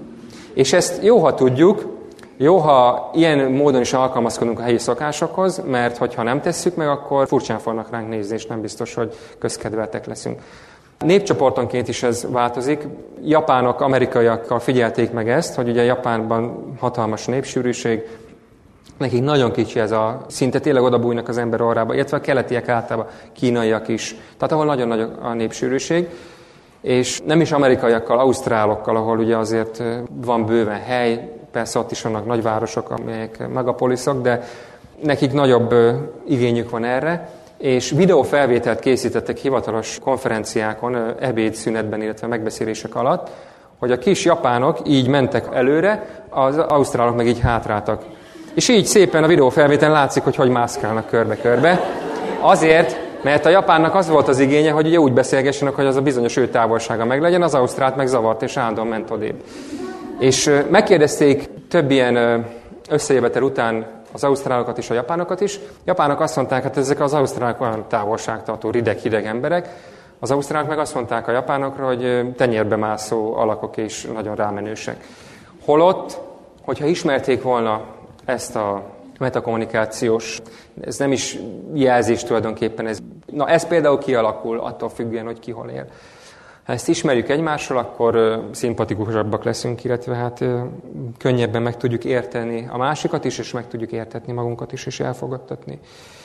És ezt jó, ha tudjuk, jó, ha ilyen módon is alkalmazkodunk a helyi szokásokhoz, mert hogyha nem tesszük meg, akkor furcsán fognak ránk nézni, és nem biztos, hogy közkedveltek leszünk. Népcsoportonként is ez változik. Japánok, amerikaiakkal figyelték meg ezt, hogy ugye Japánban hatalmas népsűrűség, nekik nagyon kicsi ez a szinte, tényleg odabújnak az ember orrába, illetve a keletiek általában, kínaiak is, tehát ahol nagyon nagy a népsűrűség. És nem is amerikaiakkal, ausztrálokkal, ahol ugye azért van bőven hely, persze ott is vannak nagyvárosok, amelyek megapoliszok, de nekik nagyobb igényük van erre, és videófelvételt készítettek hivatalos konferenciákon, ebédszünetben, illetve megbeszélések alatt, hogy a kis japánok így mentek előre, az ausztrálok meg így hátráltak. És így szépen a videófelvételen látszik, hogy hogy mászkálnak körbe-körbe. Azért, mert a japánnak az volt az igénye, hogy ugye úgy beszélgessenek, hogy az a bizonyos ő távolsága meglegyen, az ausztrált meg zavart, és állandóan ment odébb. És megkérdezték több ilyen összejövetel után az ausztrálokat és a japánokat is. A japánok azt mondták, hát ezek az ausztrálok olyan távolságtartó, rideg-hideg emberek. Az ausztrálok meg azt mondták a japánokra, hogy tenyérbe mászó alakok és nagyon rámenősek. Holott, hogyha ismerték volna ezt a metakommunikációs, ez nem is jelzés tulajdonképpen, ez, na ez például kialakul attól függően, hogy ki hol él. Ha ezt ismerjük egymásról, akkor uh, szimpatikusabbak leszünk, illetve hát uh, könnyebben meg tudjuk érteni a másikat is, és meg tudjuk értetni magunkat is, és elfogadtatni.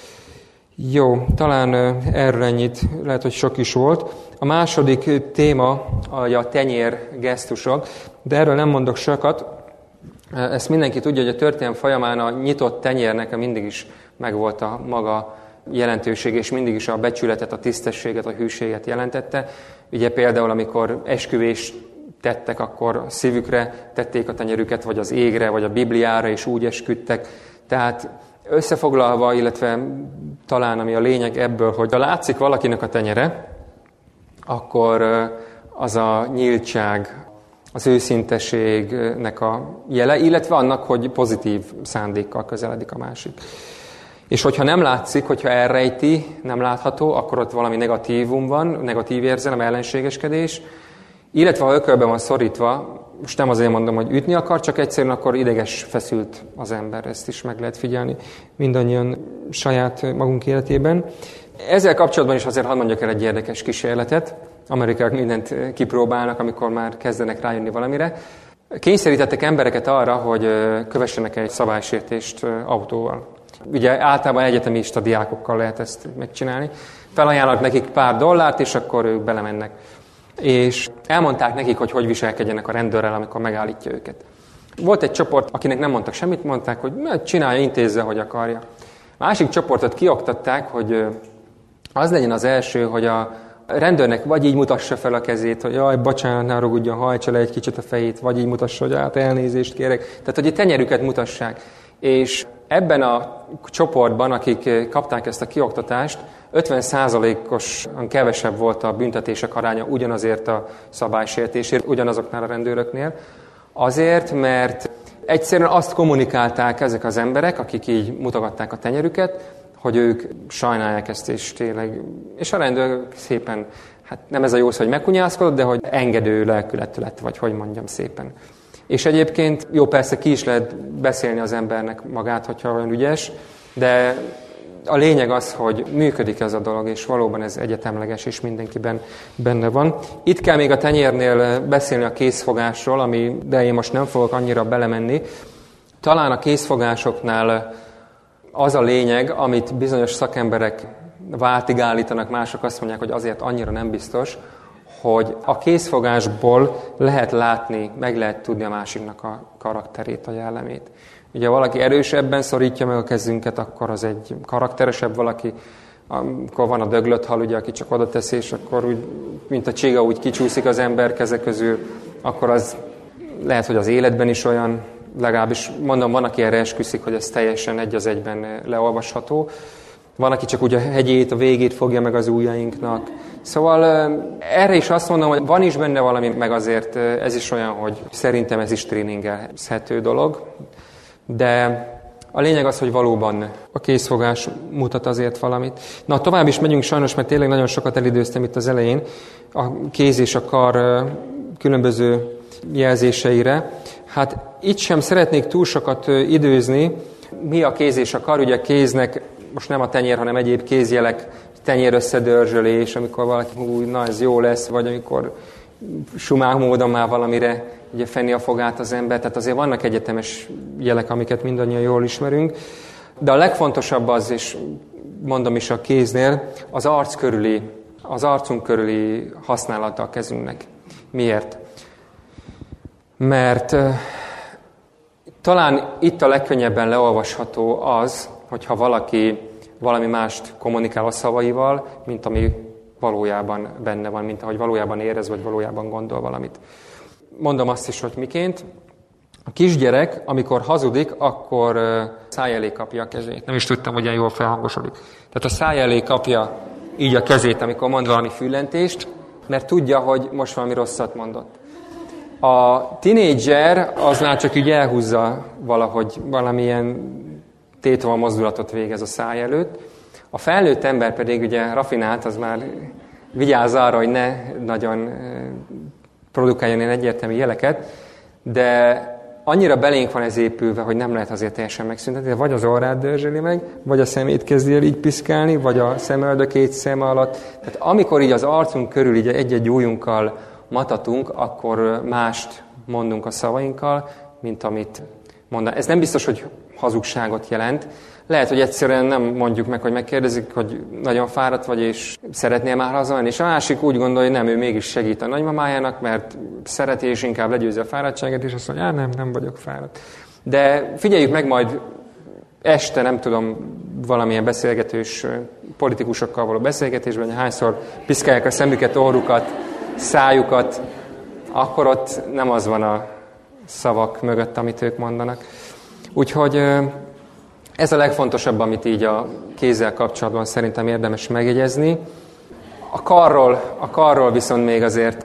Jó, talán uh, erről ennyit, lehet, hogy sok is volt. A második téma a tenyér gesztusok, de erről nem mondok sokat. Ezt mindenki tudja, hogy a történelem folyamán a nyitott tenyérnek mindig is megvolt a maga jelentőség, és mindig is a becsületet, a tisztességet, a hűséget jelentette. Ugye például, amikor esküvést tettek, akkor szívükre tették a tenyerüket, vagy az égre, vagy a Bibliára, és úgy esküdtek. Tehát összefoglalva, illetve talán ami a lényeg ebből, hogy ha látszik valakinek a tenyere, akkor az a nyíltság, az őszinteségnek a jele, illetve annak, hogy pozitív szándékkal közeledik a másik. És hogyha nem látszik, hogyha elrejti, nem látható, akkor ott valami negatívum van, negatív érzelem, ellenségeskedés, illetve ha ökölben van szorítva, most nem azért mondom, hogy ütni akar, csak egyszerűen akkor ideges, feszült az ember, ezt is meg lehet figyelni mindannyian saját magunk életében. Ezzel kapcsolatban is azért hadd mondjak el egy érdekes kísérletet. Amerikaiak mindent kipróbálnak, amikor már kezdenek rájönni valamire. Kényszerítettek embereket arra, hogy kövessenek egy szabálysértést autóval. Ugye általában egyetemista diákokkal lehet ezt megcsinálni. Felajánlnak nekik pár dollárt, és akkor ők belemennek. És elmondták nekik, hogy hogy viselkedjenek a rendőrrel, amikor megállítja őket. Volt egy csoport, akinek nem mondtak semmit, mondták, hogy csinálja, intézze, hogy akarja. Másik csoportot kioktatták, hogy az legyen az első, hogy a rendőrnek vagy így mutassa fel a kezét, hogy jaj, bocsánat, ne rugudjon, hajtsa le egy kicsit a fejét, vagy így mutassa, hogy hát elnézést kérek. Tehát, hogy a tenyerüket mutassák. És ebben a csoportban, akik kapták ezt a kioktatást, ötven százalékosan kevesebb volt a büntetések aránya ugyanazért a szabálysértésért, ugyanazoknál a rendőröknél. Azért, mert egyszerűen azt kommunikálták ezek az emberek, akik így mutogatták a tenyerüket, hogy ők sajnálják ezt, és tényleg, és a rendőr szépen, hát nem ez a jó szó, hogy megkunyászkodott, de hogy engedő lelkületű lett, vagy hogy mondjam szépen. És egyébként jó, persze ki is lehet beszélni az embernek magát, hogyha olyan ügyes, de a lényeg az, hogy működik ez a dolog, és valóban ez egyetemleges, és mindenkiben benne van. Itt kell még a tenyérnél beszélni a készfogásról, ami, de én most nem fogok annyira belemenni. Talán a készfogásoknál az a lényeg, amit bizonyos szakemberek váltig állítanak, mások azt mondják, hogy azért annyira nem biztos, hogy a készfogásból lehet látni, meg lehet tudni a másiknak a karakterét, a jellemét. Ugye valaki erősebben szorítja meg a kezünket, akkor az egy karakteresebb valaki, amikor van a döglött hal, ugye, aki csak oda teszi, és akkor úgy, mint a csiga, úgy kicsúszik az ember keze közül, akkor az lehet, hogy az életben is olyan, legalábbis mondom, van, aki erre esküszik, hogy ez teljesen egy az egyben leolvasható. Van, aki csak úgy a hegyét, a végét fogja meg az ujjainknak. Szóval erre is azt mondom, hogy van is benne valami, meg azért ez is olyan, hogy szerintem ez is tréningelhető dolog. De a lényeg az, hogy valóban a készfogás mutat azért valamit. Na, tovább is megyünk sajnos, mert tényleg nagyon sokat elidőztem itt az elején a kéz és a kar különböző jelzéseire. Hát itt sem szeretnék túl sokat időzni. Mi a kéz és a kar? Ugye a kéznek most nem a tenyér, hanem egyéb kézjelek, tenyér összedörzsölés, amikor valaki, úgy, na ez jó lesz, vagy amikor sumák módon már valamire ugye fenni a fogát az ember. Tehát azért vannak egyetemes jelek, amiket mindannyian jól ismerünk. De a legfontosabb az, és mondom is a kéznél, az arc körüli, az arcunk körüli használata a kezünknek. Miért? Mert uh, talán itt a legkönnyebben leolvasható az, hogyha valaki valami mást kommunikál a szavaival, mint ami valójában benne van, mint ahogy valójában érez, vagy valójában gondol valamit. Mondom azt is, hogy miként. A kisgyerek, amikor hazudik, akkor száj elé kapja a kezét. Nem is tudtam, hogy ilyen jól felhangosodik. Tehát a száj elé kapja így a kezét, amikor mond valami füllentést, mert tudja, hogy most valami rosszat mondott. A tinédzser az már csak így elhúzza valahogy valamilyen tétova mozdulatot végez a száj előtt. A felnőtt ember pedig ugye rafinált, az már vigyáz arra, hogy ne nagyon produkáljon ilyen egyértelmű jeleket, de annyira belénk van ez épülve, hogy nem lehet azért teljesen megszüntetni, de vagy az orrát dörzsöli meg, vagy a szemét kezdi el így piszkálni, vagy a szemöldökét szem alatt. Tehát amikor így az arcunk körül így egy-egy ujjunkkal matatunk, akkor mást mondunk a szavainkkal, mint amit mondanak. Ez nem biztos, hogy hazugságot jelent. Lehet, hogy egyszerűen nem mondjuk meg, hogy megkérdezik, hogy nagyon fáradt vagy, és szeretnél már hazamenni, és a másik úgy gondolja, hogy nem, ő mégis segít a nagymamájának, mert szereti, és inkább legyőzi a fáradtságát, és azt mondja, á, nem, nem vagyok fáradt. De figyeljük meg majd este, nem tudom, valamilyen beszélgetős politikusokkal való beszélgetésben, hogy hányszor piszkálják a szemüket, orrukat, szájukat, akkor ott nem az van a szavak mögött, amit ők mondanak. Úgyhogy ez a legfontosabb, amit így a kézzel kapcsolatban szerintem érdemes megjegyezni. A karról, a karról viszont még azért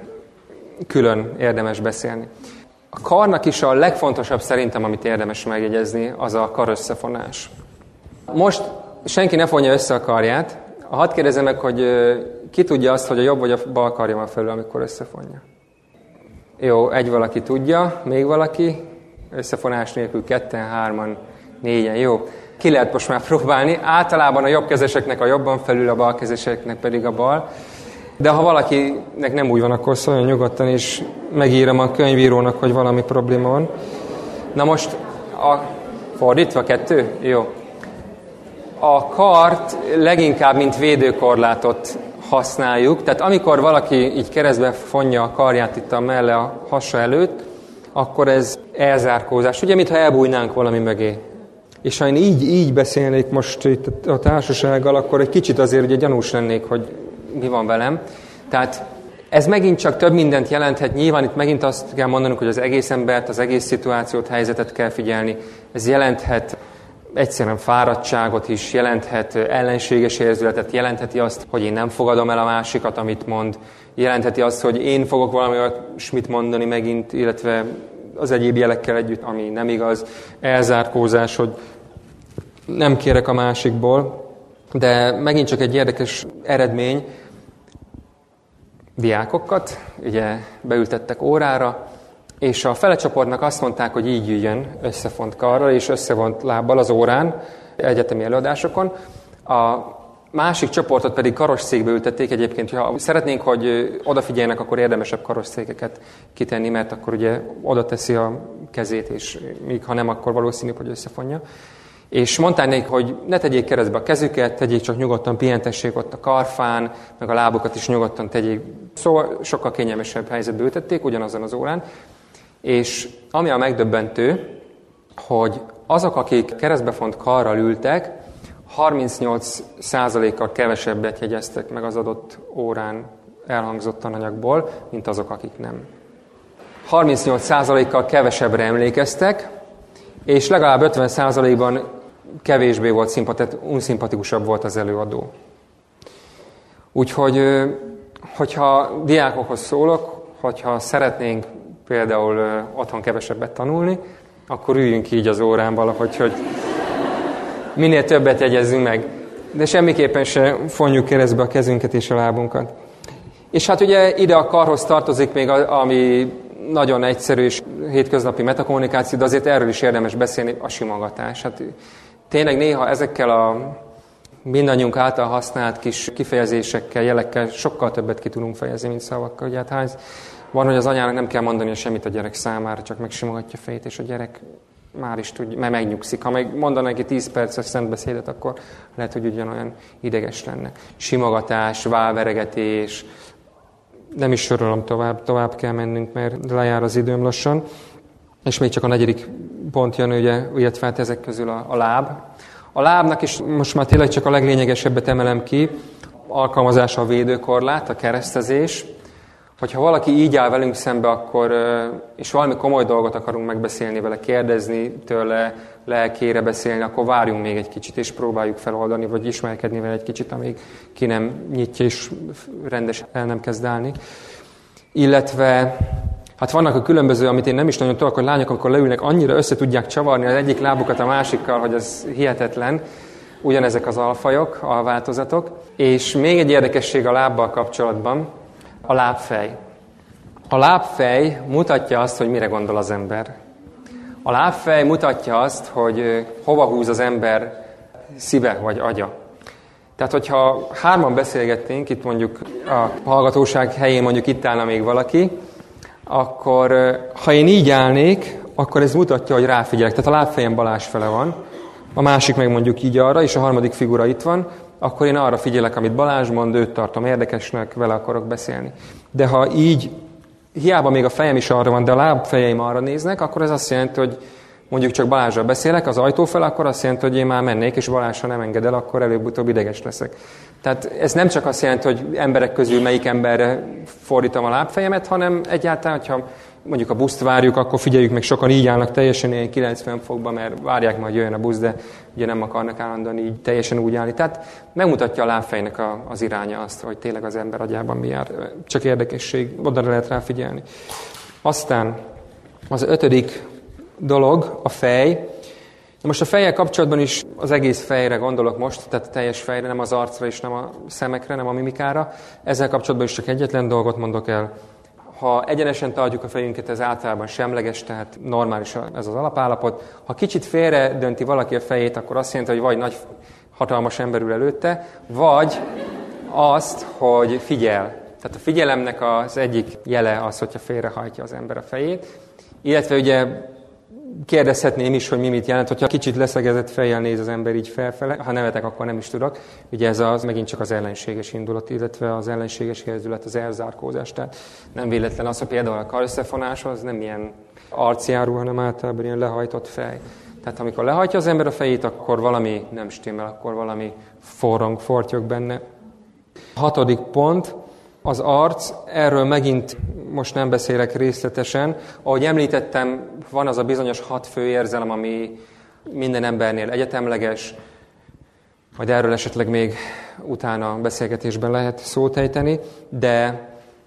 külön érdemes beszélni. A karnak is a legfontosabb szerintem, amit érdemes megjegyezni, az a karösszefonás. Most senki ne fonja össze a karját. Hadd kérdezem meg, hogy ki tudja azt, hogy a jobb vagy a bal karja van felül, amikor összefonja. Jó, egy valaki tudja, még valaki. Összefonás nélkül ketten, hárman, négyen. Jó, ki lehet most már próbálni. Általában a jobbkezeseknek a jobban felül, a balkezeseknek pedig a bal. De ha valakinek nem úgy van, akkor szóljon nyugodtan, és megírom a könyvírónak, hogy valami probléma van. Na most, a fordítva kettő? Jó. A kart leginkább, mint védőkorlátot használjuk. Tehát amikor valaki így keresztbe fonja a karját itt a melle a hasa előtt, akkor ez elzárkózás. Ugye, mintha elbújnánk valami mögé. És ha én így, így beszélnék most itt a társasággal, akkor egy kicsit azért ugye gyanús lennék, hogy mi van velem. Tehát ez megint csak több mindent jelenthet. Nyilván itt megint azt kell mondanunk, hogy az egész embert, az egész szituációt, helyzetet kell figyelni. Ez jelenthet egyszerűen fáradtságot is, jelenthet ellenséges érzületet, jelentheti azt, hogy én nem fogadom el a másikat, amit mond, jelentheti azt, hogy én fogok valami olyasmit mondani megint, illetve az egyéb jelekkel együtt, ami nem igaz, elzárkózás, hogy nem kérek a másikból, de megint csak egy érdekes eredmény, diákokat, ugye beültettek órára, és a fele csoportnak azt mondták, hogy így üljön összefont karral és összevont lábbal az órán, egyetemi előadásokon. A másik csoportot pedig karosszékbe ültették. Egyébként, ha szeretnénk, hogy odafigyeljenek, akkor érdemesebb karosszékeket kitenni, mert akkor ugye oda teszi a kezét, és míg ha nem, akkor valószínű, hogy összefonja. És mondták nekik, hogy ne tegyék keresztbe a kezüket, tegyék csak nyugodtan, pihentessék ott a karfán, meg a lábukat is nyugodtan tegyék. Szóval sokkal kényelmesebb helyzetbe ültették, ugyanazon az órán. És ami a megdöbbentő, hogy azok, akik keresztbefont karral ültek, harmincnyolc százalékkal kevesebbet jegyeztek meg az adott órán elhangzott tananyagból, mint azok, akik nem. harmincnyolc százalékkal kevesebbre emlékeztek, és legalább ötven százalékban kevésbé volt szimpati- unszimpatikusabb volt az előadó. Úgyhogy, hogyha diákokhoz szólok, hogyha szeretnénk például otthon kevesebbet tanulni, akkor üljünk így az órán valahogy, hogy minél többet jegyezzünk meg. De semmiképpen se fonjuk keresztbe a kezünket és a lábunkat. És hát ugye ide a karhoz tartozik még, ami nagyon egyszerű és hétköznapi metakommunikáció, de azért erről is érdemes beszélni, a simogatás. Hát tényleg néha ezekkel a mindannyiunk által használt kis kifejezésekkel, jelekkel sokkal többet ki tudunk fejezni, mint szavakkal. Ugye hát hány van, hogy az anyának nem kell mondani semmit a gyerek számára, csak megsimogatja a fejét, és a gyerek már is tudja, mert megnyugszik. Ha meg mondaná neki tíz perces szentbeszédet, akkor lehet, hogy ugyanolyan ideges lenne. Simogatás, válveregetés, nem is sorolom tovább, tovább kell mennünk, mert lejár az időm lassan. És még csak a negyedik pont jön, ugye, illetve hát ezek közül a, a láb. A lábnak is most már tényleg csak a leglényegesebbet emelem ki, alkalmazása a védőkorlát, a keresztezés. Hogyha valaki így áll velünk szembe, akkor, és valami komoly dolgot akarunk megbeszélni vele, kérdezni tőle, lelkére beszélni, akkor várjunk még egy kicsit, és próbáljuk feloldani, vagy ismerkedni vele egy kicsit, amíg ki nem nyitja, és rendesen el nem kezd állni. Illetve, hát vannak a különböző, amit én nem is nagyon tudok, hogy lányok, amikor leülnek, annyira össze tudják csavarni az egyik lábukat a másikkal, hogy ez hihetetlen. Ugyanezek az alfajok, alváltozatok. És még egy érdekesség a lábbal kapcsolatban, a lábfej. A lábfej mutatja azt, hogy mire gondol az ember. A lábfej mutatja azt, hogy hova húz az ember szíve vagy agya. Tehát, hogyha hárman beszélgetnénk, itt mondjuk a hallgatóság helyén mondjuk itt állna még valaki, akkor ha én így állnék, akkor ez mutatja, hogy ráfigyelek. Tehát a lábfejem Balázs fele van, a másik meg mondjuk így arra, és a harmadik figura itt van, akkor én arra figyelek, amit Balázs mond, őt tartom érdekesnek, vele akarok beszélni. De ha így, hiába még a fejem is arra van, de a lábfejeim arra néznek, akkor ez azt jelenti, hogy mondjuk csak Balázsral beszélek az ajtó fel, akkor azt jelenti, hogy én már mennék, és Balázs, ha nem enged el, akkor előbb-utóbb ideges leszek. Tehát ez nem csak azt jelenti, hogy emberek közül melyik emberre fordítom a lábfejemet, hanem egyáltalán, hogyha mondjuk a buszt várjuk, akkor figyeljük meg, sokan így állnak teljesen ilyen kilencven fokban, mert várják majd jöjjön a busz, de ugye nem akarnak állandóan így teljesen úgy állni. Tehát megmutatja a lábfejnek a, az iránya azt, hogy tényleg az ember agyában mi jár. Csak érdekesség, oda lehet rá figyelni. Aztán az ötödik dolog, a fej. Most a fejjel kapcsolatban is az egész fejre gondolok most, tehát a teljes fejre, nem az arcra és nem a szemekre, nem a mimikára. Ezzel kapcsolatban is csak egyetlen dolgot mondok el. Ha egyenesen tartjuk a fejünket, ez általában semleges, tehát normális ez az alapállapot. Ha kicsit félre dönti valaki a fejét, akkor azt jelenti, hogy vagy nagy, hatalmas ember ül előtte, vagy azt, hogy figyel. Tehát a figyelemnek az egyik jele az, hogyha félrehajtja az ember a fejét. Illetve ugye kérdezhetném is, hogy mi mit jelent, hogyha kicsit leszegezett fejjel néz az ember így felfele, ha nevetek, akkor nem is tudok. Ugye ez az megint csak az ellenséges indulat, illetve az ellenséges érzület, az elzárkózás. Tehát nem véletlen az, hogy például a karösszefonás az nem ilyen arcjáró, hanem általában ilyen lehajtott fej. Tehát amikor lehajtja az ember a fejét, akkor valami nem stimmel, akkor valami forrong, fortyog benne. Hatodik pont, az arc, erről megint most nem beszélek részletesen. Ahogy említettem, van az a bizonyos hat fő érzelem, ami minden embernél egyetemleges, majd erről esetleg még utána a beszélgetésben lehet szót ejteni, de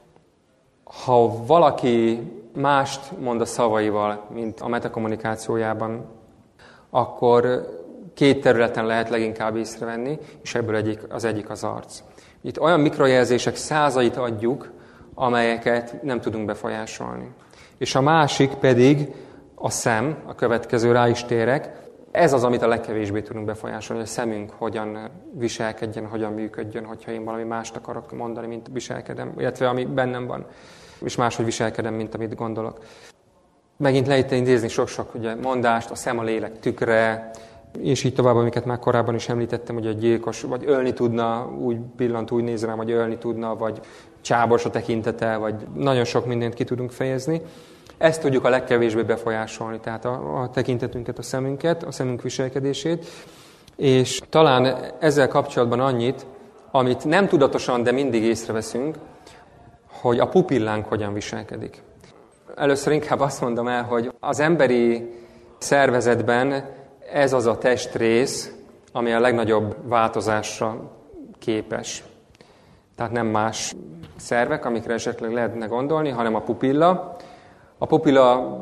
ha valaki mást mond a szavaival, mint a metakommunikációjában, akkor két területen lehet leginkább észrevenni, és ebből egyik, az egyik az arc. Itt olyan mikrojelzések százait adjuk, amelyeket nem tudunk befolyásolni. És a másik pedig a szem, a következő rá is térek. Ez az, amit a legkevésbé tudunk befolyásolni, hogy a szemünk hogyan viselkedjen, hogyan működjön, hogyha én valami mást akarok mondani, mint viselkedem, illetve ami bennem van, és máshogy viselkedem, mint amit gondolok. Megint lehet idézni sok-sok ugye, mondást, a szem a lélek tükre, és így tovább, amiket már korábban is említettem, hogy a gyilkos, vagy ölni tudna, úgy pillant, úgy néz rám, vagy ölni tudna, vagy csábos a tekintete, vagy nagyon sok mindent ki tudunk fejezni. Ezt tudjuk a legkevésbé befolyásolni, tehát a, a tekintetünket, a szemünket, a szemünk viselkedését, és talán ezzel kapcsolatban annyit, amit nem tudatosan, de mindig észreveszünk, hogy a pupillánk hogyan viselkedik. Először inkább azt mondom el, hogy az emberi szervezetben ez az a testrész, ami a legnagyobb változásra képes. Tehát nem más szervek, amikre esetleg lehetne gondolni, hanem a pupilla. A pupilla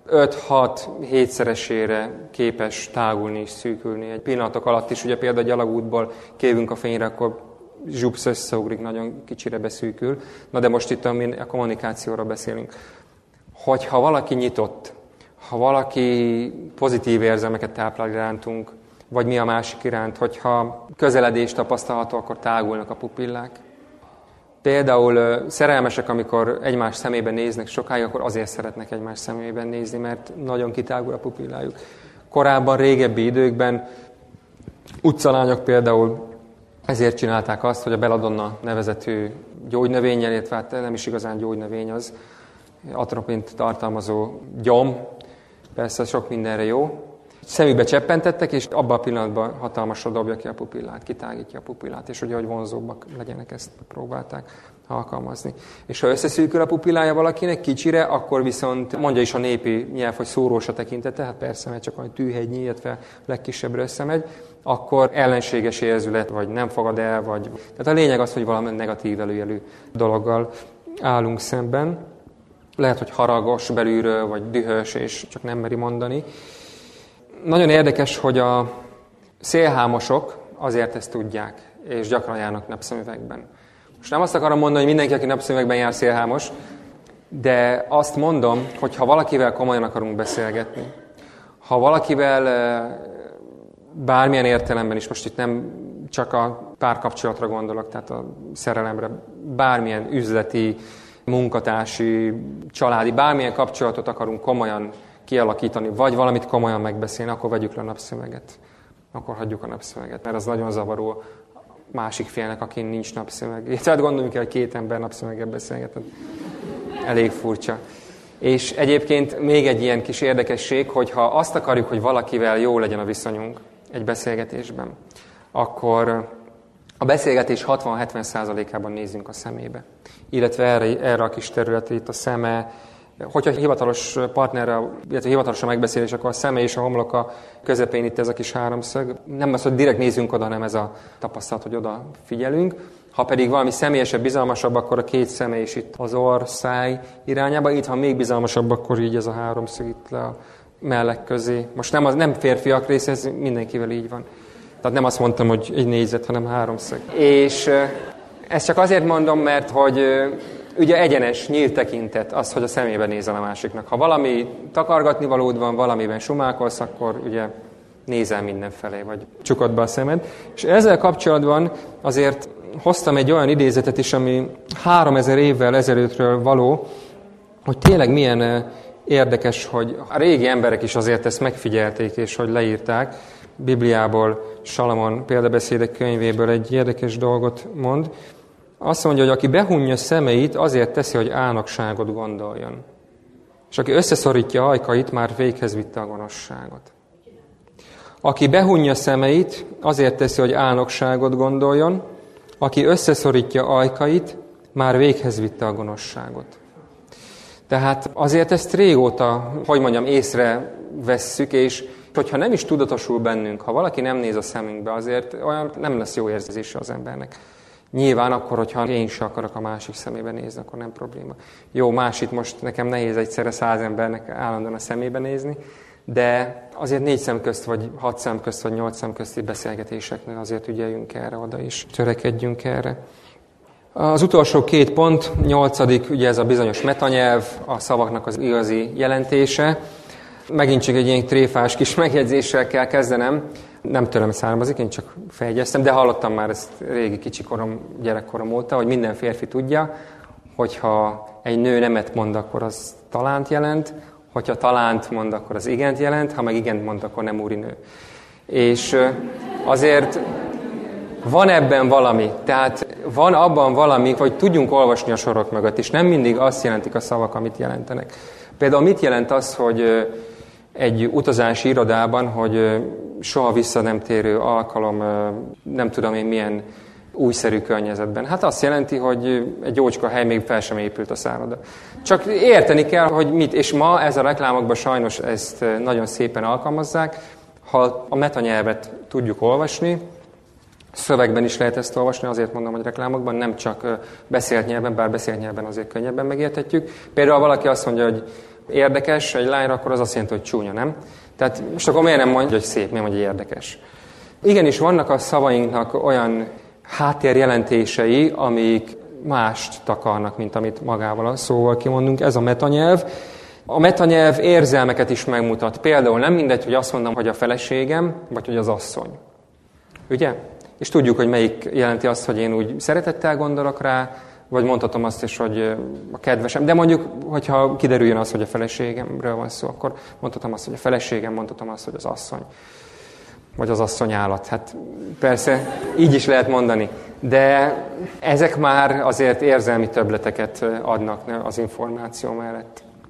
öt-hat-hétszeresére képes tágulni és szűkülni. Egy pillanatok alatt is, ugye például egy alagútból kívünk a fényre, akkor zsupsz összeugrik, nagyon kicsire beszűkül. Na de most itt a kommunikációra beszélünk. Hogyha valaki nyitott, ha valaki pozitív érzelmeket táplál irántunk, vagy mi a másik iránt, hogyha közeledést tapasztalható, akkor tágulnak a pupillák. Például szerelmesek, amikor egymás szemében néznek sokáig, akkor azért szeretnek egymás szemében nézni, mert nagyon kitágul a pupillájuk. Korábban, régebbi időkben utcalányok például ezért csinálták azt, hogy a belladonna nevezetű gyógynövényen, illetve hát nem is igazán gyógynövény az, atropint tartalmazó gyom, persze sok mindenre jó. szemükbe cseppentettek, és abban a pillanatban hatalmasra dobja ki a pupillát, kitágítja a pupillát, és ugye, hogy vonzóbbak legyenek, ezt próbálták alkalmazni. És ha összeszűkül a pupillája valakinek kicsire, akkor viszont mondja is a népi nyelv, hogy szórós a tekintete, hát persze, mert csak olyan tűhegynyi, illetve legkisebbre összemegy, akkor ellenséges érzület, vagy nem fogad el, vagy... Tehát a lényeg az, hogy valami negatív előjelű dologgal állunk szemben. Lehet, hogy haragos belülről, vagy dühös, és csak nem meri mondani. Nagyon érdekes, hogy a szélhámosok azért ezt tudják, és gyakran járnak napszemüvegben. Most nem azt akarom mondani, hogy mindenki, aki napszemüvegben jár, szélhámos, de azt mondom, hogy ha valakivel komolyan akarunk beszélgetni, ha valakivel bármilyen értelemben is, most itt nem csak a párkapcsolatra gondolok, tehát a szerelemre, bármilyen üzleti, munkatársi, családi, bármilyen kapcsolatot akarunk komolyan kialakítani, vagy valamit komolyan megbeszélni, akkor vegyük le a napszöveget. Akkor hagyjuk a napszöveget, mert az nagyon zavaró másik félnek, akin nincs napszöveg. Tehát gondoljunk el, hogy két ember napszöveggel beszélget. Elég furcsa. És egyébként még egy ilyen kis érdekesség, hogy ha azt akarjuk, hogy valakivel jó legyen a viszonyunk egy beszélgetésben, akkor a beszélgetés hatvan-hetven százalékában nézzünk a szemébe. Illetve erre, erre a kis területre itt a szeme. Hogyha hivatalos partnerrel, illetve hivatalos a megbeszélés, akkor a szeme és a homloka közepén itt ez a kis háromszög. Nem az, hogy direkt nézzünk oda, hanem ez a tapasztalat, hogy oda figyelünk. Ha pedig valami személyesebb, bizalmasabb, akkor a két szeme is itt az orr, száj irányába. Itt, ha még bizalmasabb, akkor így ez a háromszög itt le a mellek közé. Most nem, az, nem férfiak része, ez mindenkivel így van. Tehát nem azt mondtam, hogy egy négyzet, hanem háromszög. És ezt csak azért mondom, mert hogy ugye egyenes, nyílt tekintet az, hogy a szemébe nézel a másiknak. Ha valami takargatni valód van, valamiben sumálkolsz, akkor ugye nézel mindenfelé, vagy csukod be a szemed. És ezzel kapcsolatban azért hoztam egy olyan idézetet is, ami háromezer évvel ezelőttről való, hogy tényleg milyen érdekes, hogy a régi emberek is azért ezt megfigyelték, és hogy leírták. Bibliából, Salamon példabeszédek könyvéből egy érdekes dolgot mond. Azt mondja, hogy aki behunja szemeit, azért teszi, hogy álnokságot gondoljon. És aki összeszorítja ajkait, már véghez vitte a gonoszságot. Aki behunja szemeit, azért teszi, hogy álnokságot gondoljon. Aki összeszorítja ajkait, már véghez vitte a gonoszságot. Tehát azért ezt régóta, hogy mondjam, észrevesszük, és hogyha nem is tudatosul bennünk, ha valaki nem néz a szemünkbe, azért olyan nem lesz jó érzése az embernek. Nyilván akkor, hogyha én is akarok a másik szemébe nézni, akkor nem probléma. Jó, más itt most nekem nehéz egyszerre száz embernek állandóan a szemébe nézni, de azért négy szem közt, vagy hat szem közt, vagy nyolc szem közti beszélgetéseknél azért ügyeljünk erre oda is, törekedjünk erre. Az utolsó két pont, nyolcadik, ugye ez a bizonyos metanyelv, a szavaknak az igazi jelentése. Megint csak egy ilyen tréfás kis megjegyzéssel kell kezdenem. Nem tőlem származik, én csak feljegyeztem, de hallottam már ezt régi kicsikorom, gyerekkorom óta, hogy minden férfi tudja, hogyha egy nő nemet mond, akkor az talánt jelent, hogyha talánt mond, akkor az igent jelent, ha meg igent mond, akkor nem úrinő. És azért van ebben valami, tehát van abban valami, hogy tudjunk olvasni a sorok mögött, és nem mindig azt jelentik a szavak, amit jelentenek. Például mit jelent az, hogy egy utazási irodában, hogy soha vissza nem térő alkalom, nem tudom én milyen újszerű környezetben. Hát azt jelenti, hogy egy jócska hely még fel sem épült a szálloda. Csak érteni kell, hogy mit, és ma ez a reklámokban sajnos ezt nagyon szépen alkalmazzák. Ha a metanyelvet tudjuk olvasni, szövegben is lehet ezt olvasni, azért mondom, hogy reklámokban, nem csak beszélt nyelven, bár beszélt nyelven azért könnyebben megérthetjük. Például valaki azt mondja, hogy érdekes egy lányra, akkor az azt jelenti, hogy csúnya, nem? Tehát most akkor miért nem mondja, hogy szép, miért mondja, hogy érdekes? Igenis, vannak a szavainknak olyan háttérjelentései, amik mást takarnak, mint amit magával a szóval kimondunk. Ez a metanyelv. A metanyelv érzelmeket is megmutat. Például nem mindegy, hogy azt mondom, hogy a feleségem, vagy hogy az asszony. Ugye? És tudjuk, hogy melyik jelenti azt, hogy én úgy szeretettel gondolok rá, vagy mondhatom azt is, hogy a kedvesem. De mondjuk, hogyha kiderüljön az, hogy a feleségemről van szó, akkor mondhatom azt, hogy a feleségem, mondhatom azt, hogy az asszony. Vagy az asszony állat. Hát persze, így is lehet mondani. De ezek már azért érzelmi többleteket adnak az információ mellett.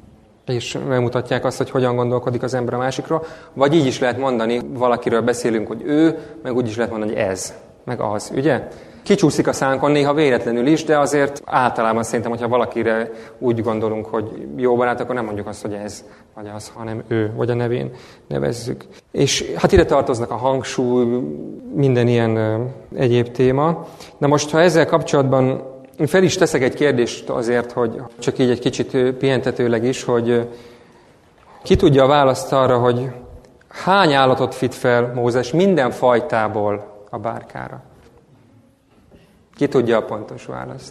és megmutatják azt, hogy hogyan gondolkodik az ember a másikról. Vagy így is lehet mondani, valakiről beszélünk, hogy ő, meg úgy is lehet mondani, hogy ez, meg az, ugye? Kicsúszik a szánkon néha véletlenül is, de azért általában szerintem, hogyha valakire úgy gondolunk, hogy jó barát, akkor nem mondjuk azt, hogy ez, vagy az, hanem ő, vagy a nevén nevezzük. És hát ide tartoznak a hangsúly, minden ilyen ö, egyéb téma. Na most, ha ezzel kapcsolatban én fel is teszek egy kérdést azért, hogy csak így egy kicsit pihentetőleg is, hogy ki tudja a választ arra, hogy hány állatot vitt fel Mózes minden fajtából a bárkára? Ki tudja a pontos választ?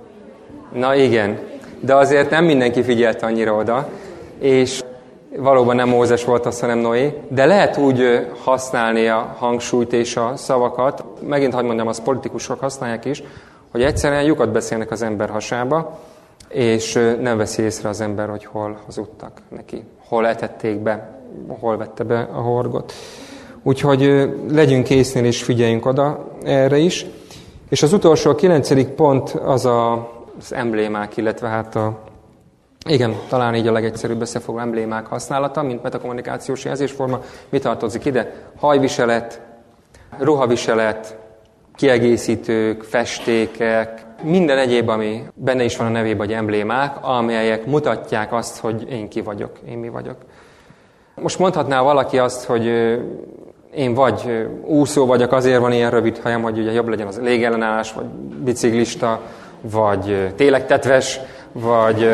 Na igen, de azért nem mindenki figyelt annyira oda, és valóban nem Mózes volt az, hanem Noé, de lehet úgy használni a hangsúlyt és a szavakat, megint hadd mondjam, azt politikusok használják is, hogy egyszerűen lyukat beszélnek az ember hasába, és nem veszi észre az ember, hogy hol hazudtak neki, hol etették be, hol vette be a horgot. Úgyhogy legyünk észnél és figyeljünk oda erre is. És az utolsó, a kilencedik pont az a, az emblémák, illetve hát a, igen, talán így a legegyszerűbb összefoglaló emblémák használata, mint metakommunikációs jelzésforma. Mi tartozik ide? Hajviselet, ruhaviselet, kiegészítők, festékek, minden egyéb, ami benne is van a nevében, vagy emblémák, amelyek mutatják azt, hogy én ki vagyok, én mi vagyok. Most mondhatná valaki azt, hogy én vagy úszó vagyok, azért van ilyen rövid hajem, hogy ugye jobb legyen az légellenállás, vagy biciklista, vagy tényleg tetves, vagy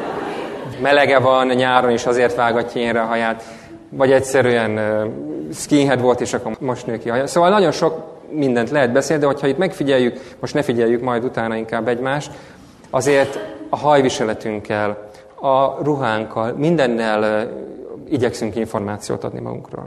melege van nyáron, és azért vágatja ilyenre a haját, vagy egyszerűen skinhead volt, és akkor most nő ki a haja. Szóval nagyon sok mindent lehet beszélni, de hogyha itt megfigyeljük, most ne figyeljük majd utána inkább egymást, azért a hajviseletünkkel, a ruhánkkal, mindennel igyekszünk információt adni magunkról.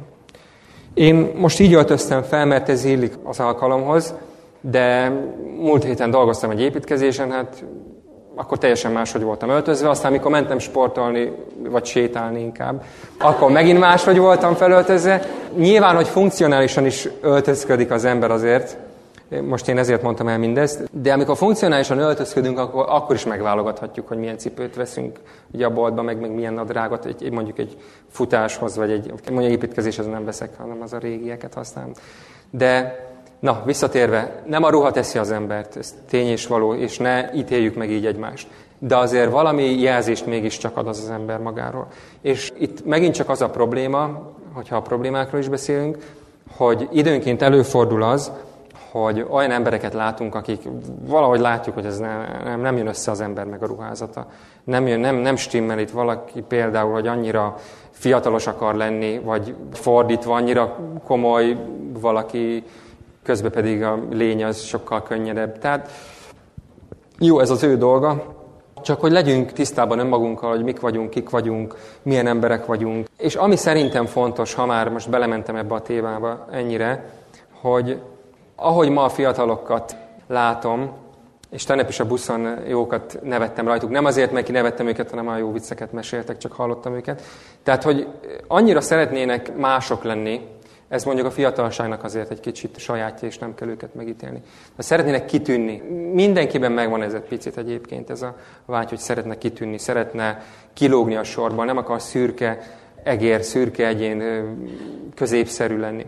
Én most így öltöztem fel, mert ez illik az alkalomhoz, de múlt héten dolgoztam egy építkezésen, hát akkor teljesen máshogy voltam öltözve, aztán mikor mentem sportolni, vagy sétálni inkább, akkor megint máshogy voltam felöltözve. Nyilván, hogy funkcionálisan is öltözködik az ember azért, most én ezért mondtam el mindezt, de amikor funkcionálisan öltözködünk, akkor, akkor is megválogathatjuk, hogy milyen cipőt veszünk ugye a boltba, meg, meg milyen nadrágot, egy, mondjuk egy futáshoz, vagy egy mondjuk építkezéshez nem veszek, hanem az a régieket használom. De na, visszatérve, nem a ruha teszi az embert, ez tény és való, és ne ítéljük meg így egymást. De azért valami jelzést mégiscsak ad az az ember magáról. És itt megint csak az a probléma, hogyha a problémákról is beszélünk, hogy időnként előfordul az, hogy olyan embereket látunk, akik valahogy látjuk, hogy ez nem, nem, nem jön össze az ember meg a ruházata. Nem, jön, nem, nem stimmel itt valaki például, hogy annyira fiatalos akar lenni, vagy fordítva annyira komoly valaki, közben pedig a lény az sokkal könnyedebb. Tehát jó, ez az ő dolga, csak hogy legyünk tisztában önmagunkkal, hogy mik vagyunk, kik vagyunk, milyen emberek vagyunk. És ami szerintem fontos, ha már most belementem ebbe a témába ennyire, hogy ahogy ma a fiatalokat látom, és tegnap is a buszon jókat nevettem rajtuk, nem azért, mert kinevettem őket, hanem a jó vicceket meséltek, csak hallottam őket. Tehát, hogy annyira szeretnének mások lenni, ez mondjuk a fiatalságnak azért egy kicsit sajátja, és nem kell őket megítélni. De szeretnének kitűnni. Mindenkiben megvan ez egy picit egyébként, ez a vágy, hogy szeretne kitűnni, szeretne kilógni a sorban, nem akar szürke egér, szürke egyén középszerű lenni.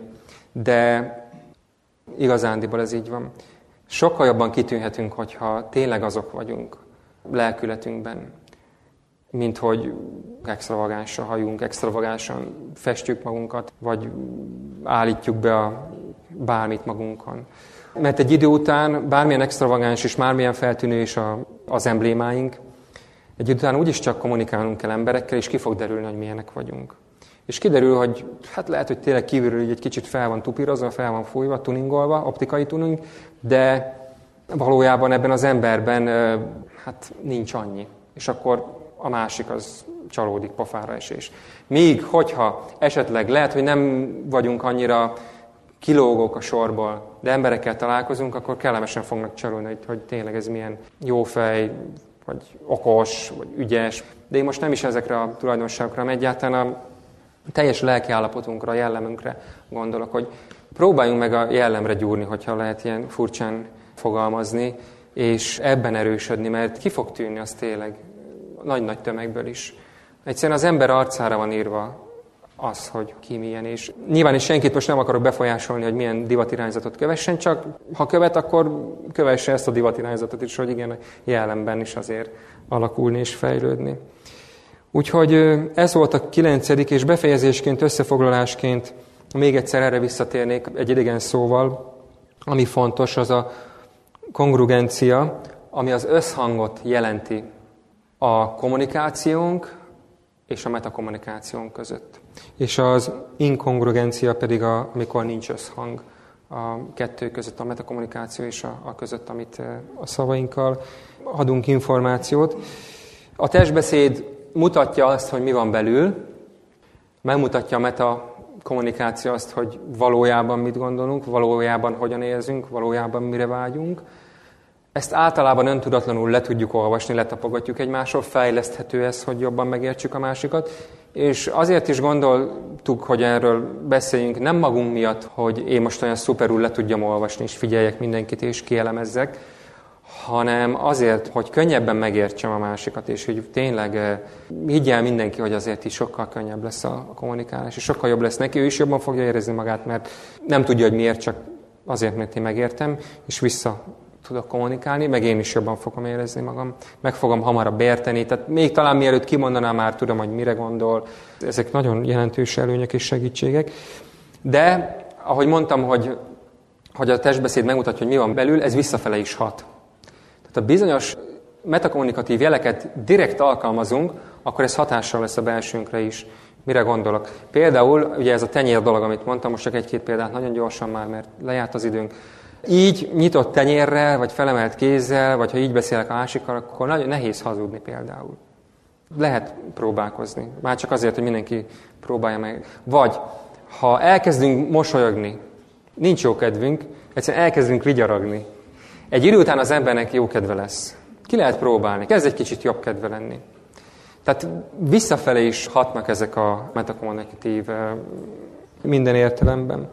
De igazándiból ez így van. Sokkal jobban kitűnhetünk, hogyha tényleg azok vagyunk lelkületünkben, mint hogy extravagánsan hajunk, extravagánsan festjük magunkat, vagy állítjuk be a bármit magunkon. Mert egy idő után bármilyen extravagáns és bármilyen feltűnő is a, az emblémáink, egy idő után úgyis csak kommunikálnunk kell emberekkel, és ki fog derülni, hogy milyenek vagyunk. És kiderül, hogy hát lehet, hogy tényleg kívülről egy kicsit fel van tupírozva, fel van fújva, tuningolva, optikai tuning, de valójában ebben az emberben hát nincs annyi. És akkor a másik az csalódik, pofára esés. Míg, hogyha esetleg lehet, hogy nem vagyunk annyira kilógók a sorból, de emberekkel találkozunk, akkor kellemesen fognak csalódni, hogy, hogy tényleg ez milyen jó fej, vagy okos, vagy ügyes. De én most nem is ezekre a tulajdonságokra, hanem egyáltalán a teljes lelkiállapotunkra, a jellemünkre gondolok, hogy próbáljunk meg a jellemre gyúrni, hogyha lehet ilyen furcsán fogalmazni, és ebben erősödni, mert ki fog tűnni az tényleg nagy-nagy tömegből is. Egyszerűen az ember arcára van írva az, hogy ki milyen, és nyilván is senkit most nem akarok befolyásolni, hogy milyen divatirányzatot kövessen, csak ha követ, akkor kövesse ezt a divatirányzatot is, hogy igen, jelenben is azért alakulni és fejlődni. Úgyhogy ez volt a kilencedik, és befejezésként, összefoglalásként még egyszer erre visszatérnék egy idegen szóval, ami fontos, az a kongrugencia, ami az összhangot jelenti a kommunikációnk és a metakommunikációnk között. És az inkongrugencia pedig, a, amikor nincs összhang a kettő között, a metakommunikáció és a, a között, amit a szavainkkal adunk információt. A testbeszéd mutatja azt, hogy mi van belül, megmutatja a metakommunikáció azt, hogy valójában mit gondolunk, valójában hogyan érzünk, valójában mire vágyunk. Ezt általában öntudatlanul le tudjuk olvasni, letapogatjuk egymásról, fejleszthető ez, hogy jobban megértsük a másikat. És azért is gondoltuk, hogy erről beszéljünk, nem magunk miatt, hogy én most olyan szuperul le tudjam olvasni, és figyeljek mindenkit, és kielemezzek, hanem azért, hogy könnyebben megértsem a másikat, és hogy tényleg higgyel mindenki, hogy azért is sokkal könnyebb lesz a kommunikálás, és sokkal jobb lesz neki, ő is jobban fogja érezni magát, mert nem tudja, hogy miért, csak azért, mert én megértem, és vissza tudok kommunikálni, meg én is jobban fogom érezni magam, meg fogom hamarabb érteni, tehát még talán mielőtt kimondanám, már tudom, hogy mire gondol. Ezek nagyon jelentős előnyök és segítségek. De, ahogy mondtam, hogy, hogy a testbeszéd megmutatja, hogy mi van belül, ez visszafele is hat. Tehát a bizonyos metakommunikatív jeleket direkt alkalmazunk, akkor ez hatással lesz a belsőnkre is. Mire gondolok? Például, ugye ez a tenyér dolog, amit mondtam, most csak egy-két példát nagyon gyorsan már, mert lejárt az időnk. Így nyitott tenyérrel, vagy felemelt kézzel, vagy ha így beszélek a másikkal, akkor nagyon nehéz hazudni például. Lehet próbálkozni. Már csak azért, hogy mindenki próbálja meg. Vagy, ha elkezdünk mosolyogni, nincs jó kedvünk, egyszerűen elkezdünk vigyarogni. Egy idő után az embernek jó kedve lesz. Ki lehet próbálni. Kezd egy kicsit jobb kedve lenni. Tehát visszafele is hatnak ezek a metakommunikatív minden értelemben.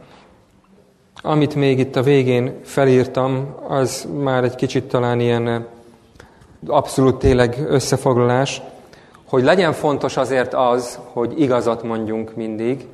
Amit még itt a végén felírtam, az már egy kicsit talán ilyen abszolút tényleg összefoglalás, hogy legyen fontos azért az, hogy igazat mondjunk mindig,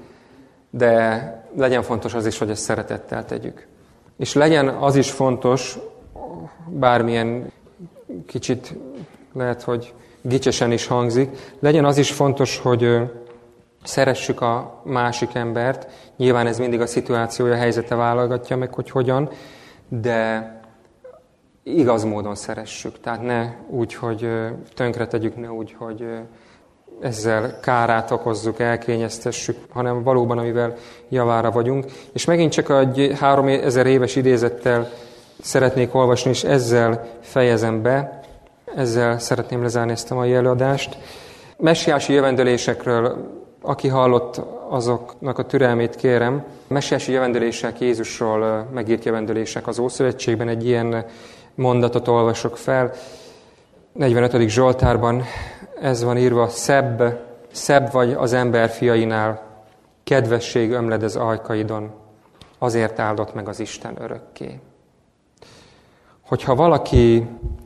de legyen fontos az is, hogy ezt szeretettel tegyük. És legyen az is fontos, bármilyen kicsit lehet, hogy gicsesen is hangzik, legyen az is fontos, hogy szeressük a másik embert. Nyilván ez mindig a szituációja, a helyzete válogatja meg, hogy hogyan, de igaz módon szeressük. Tehát ne úgy, hogy tönkre tegyük, ne úgy, hogy ezzel kárát okozzuk, elkényeztessük, hanem valóban, amivel javára vagyunk. És megint csak egy három ezer éves idézettel szeretnék olvasni, és ezzel fejezem be. Ezzel szeretném lezárni ezt a mai előadást. Messiási jövendőlésekről, aki hallott, azoknak a türelmét kérem. Messiási jövendőlések, Jézusról megírt jövendőlések az Ószövetségben, egy ilyen mondatot olvasok fel. negyvenötödik Zsoltárban ez van írva: szebb, szebb vagy az ember fiainál, kedvesség ömled az ajkaidon, azért áldott meg az Isten örökké. Hogyha valaki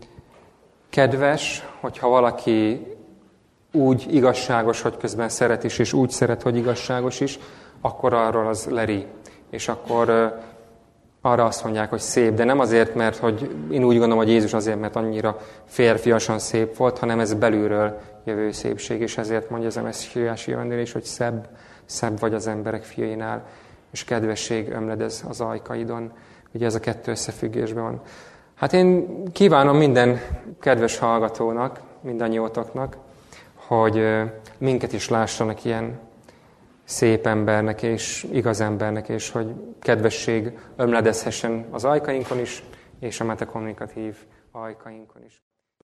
kedves, hogyha valaki úgy igazságos, hogy közben szeret is, és úgy szeret, hogy igazságos is, akkor arról az leri. És akkor uh, arra azt mondják, hogy szép. De nem azért, mert hogy én úgy gondolom, hogy Jézus azért, mert annyira férfiasan szép volt, hanem ez belülről jövő szépség. És ezért mondja ez a messiási jövendőlés, hogy szebb, szebb vagy az emberek fiainál, és kedvesség ömledez az ajkaidon. Ugye ez a kettő összefüggésben van. Hát én kívánom minden kedves hallgatónak, mindannyiótoknak, hogy minket is lássanak ilyen szép embernek és igaz embernek, és hogy kedvesség ömledezhessen az ajkainkon is, és a metakommunikatív ajkainkon is.